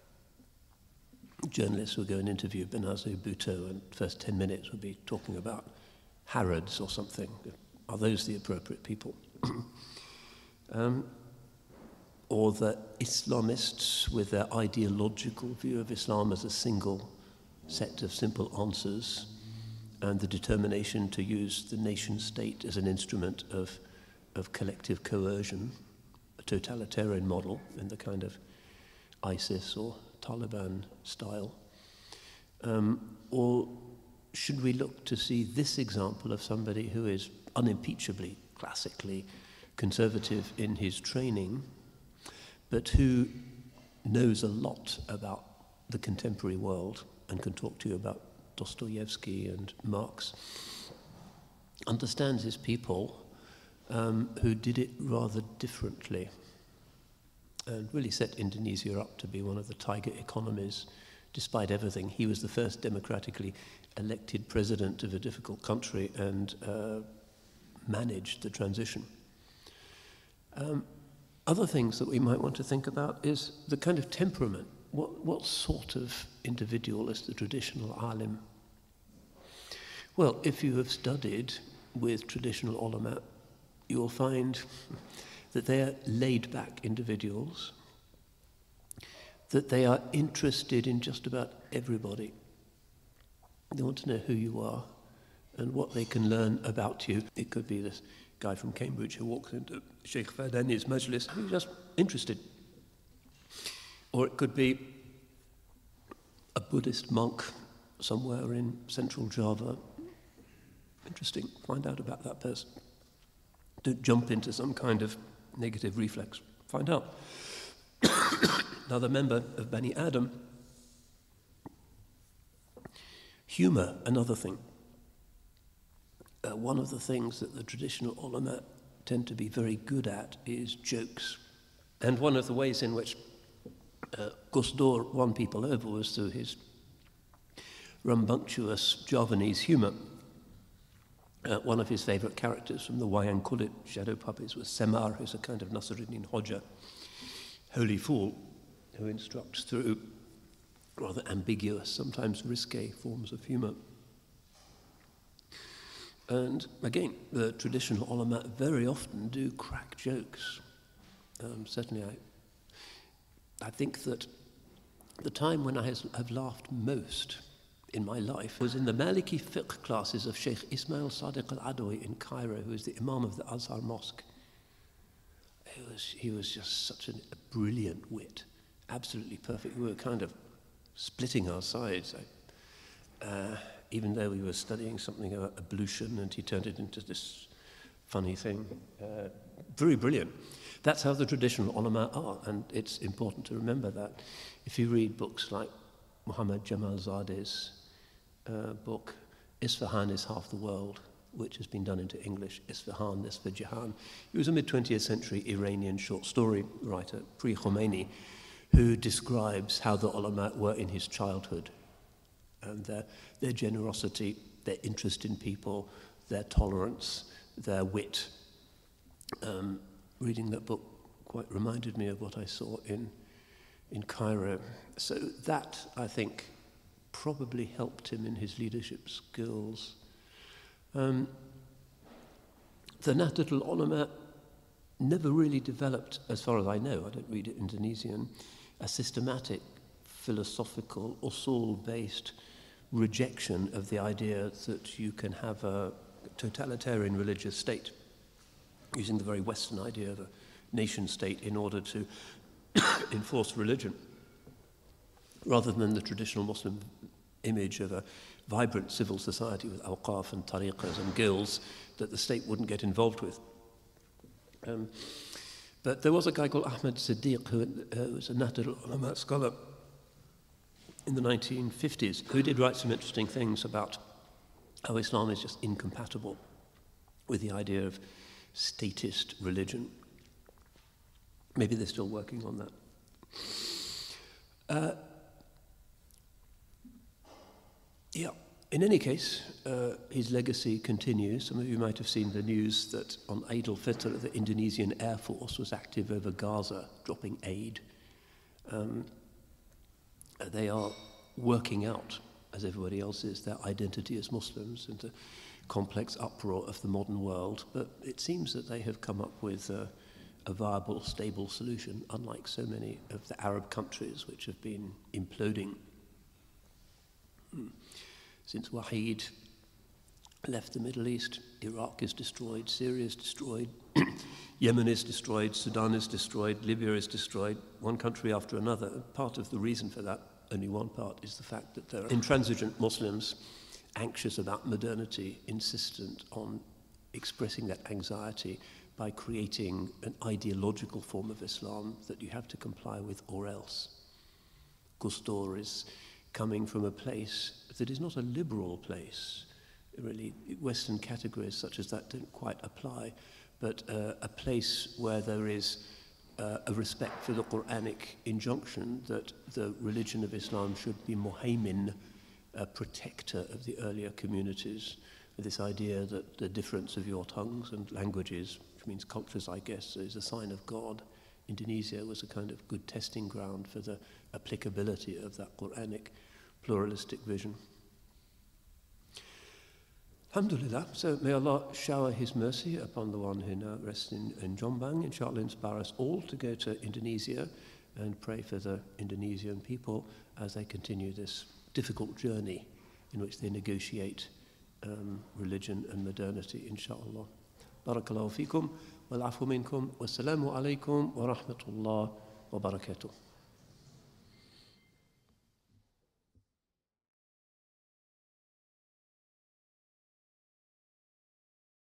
Journalists will go and interview Benazir Bhutto, and the first ten minutes will be talking about Harrods or something. Are those the appropriate people? um, or the Islamists with their ideological view of Islam as a single set of simple answers, and the determination to use the nation state as an instrument of, of collective coercion, a totalitarian model in the kind of ISIS or Taliban style. Um, or should we look to see this example of somebody who is unimpeachably, classically conservative in his training, but who knows a lot about the contemporary world and can talk to you about Dostoevsky and Marx, understands his people, um, who did it rather differently, and really set Indonesia up to be one of the tiger economies. Despite everything, he was the first democratically elected president of a difficult country and uh, managed the transition. Um, other things that we might want to think about is the kind of temperament. What, what sort of individual is the traditional alim? Well, if you have studied with traditional ulama, you will find that they are laid-back individuals, that they are interested in just about everybody. They want to know who you are and what they can learn about you. It could be this guy from Cambridge who walks into Sheikh Fadani's majlis, who's just interested. Or it could be a Buddhist monk somewhere in central Java. Interesting. Find out about that person. Don't jump into some kind of negative reflex. Find out. Another member of Bani Adam. Humor, another thing. Uh, one of the things that the traditional ulama tend to be very good at is jokes. And one of the ways in which uh, Gusdor won people over was through his rambunctious Javanese humor. Uh, one of his favorite characters from the Wayang Kulit shadow puppies was Semar, who's a kind of Nasruddin Hoja, holy fool, who instructs through rather ambiguous, sometimes risque forms of humor. And again, the traditional ulama very often do crack jokes. Um, certainly I, I think that the time when I has, have laughed most in my life was in the Maliki fiqh classes of Sheikh Ismail Sadiq al-Adawi in Cairo, who is the Imam of the Azhar Mosque. He was, he was just such an, a brilliant wit, absolutely perfect. We were kind of splitting our sides, uh, even though we were studying something about ablution, and he turned it into this funny thing. Uh, very brilliant. That's how the traditional ulama are, and it's important to remember that. If you read books like Muhammad Jamal Zadeh's uh, book, Isfahan is Half the World, which has been done into English, Isfahan, Nisfa Jahan. He was a mid-twentieth century Iranian short story writer, pre-Khomeini, who describes how the ulama were in his childhood, and their, their generosity, their interest in people, their tolerance, their wit. Um, reading that book quite reminded me of what I saw in, in Cairo. So that, I think, probably helped him in his leadership skills. Um, the Nahdlatul Ulama never really developed, as far as I know, I don't read it Indonesian, a systematic, philosophical, usul-based rejection of the idea that you can have a totalitarian religious state, using the very Western idea of a nation state in order to enforce religion, rather than the traditional Muslim image of a vibrant civil society with awqaf and tariqas and guilds that the state wouldn't get involved with. Um, but there was a guy called Ahmed Siddiq, who uh, was a Nahdlatul Ulama scholar in the nineteen fifties, who did write some interesting things about how Islam is just incompatible with the idea of statist religion. Maybe they're still working on that. Uh, yeah, in any case, uh, his legacy continues. Some of you might have seen the news that on Eid al-Fitr, the Indonesian Air Force was active over Gaza, dropping aid. Um, they are working out, as everybody else is, their identity as Muslims into complex uproar of the modern world, but it seems that they have come up with uh, a viable, stable solution, unlike so many of the Arab countries which have been imploding. Hmm. Since Wahid left the Middle East, Iraq is destroyed, Syria is destroyed, Yemen is destroyed, Sudan is destroyed, Libya is destroyed, one country after another. Part of the reason for that, only one part, is the fact that there are intransigent Muslims anxious about modernity, insistent on expressing that anxiety by creating an ideological form of Islam that you have to comply with or else. Gusdor is coming from a place that is not a liberal place. Really, Western categories such as that don't quite apply, but uh, a place where there is uh, a respect for the Quranic injunction that the religion of Islam should be muhaymin, a protector of the earlier communities, with this idea that the difference of your tongues and languages, which means cultures, I guess, is a sign of God. Indonesia was a kind of good testing ground for the applicability of that Quranic pluralistic vision. Alhamdulillah, so may Allah shower His mercy upon the one who now rests in, in Jombang. Inshallah, inspire us all to go to Indonesia and pray for the Indonesian people as they continue this difficult journey in which they negotiate um, religion and modernity, inshallah. Barakallahu fikum, wal afu minkum, wassalamu alaikum wa rahmatullah wa barakatuh.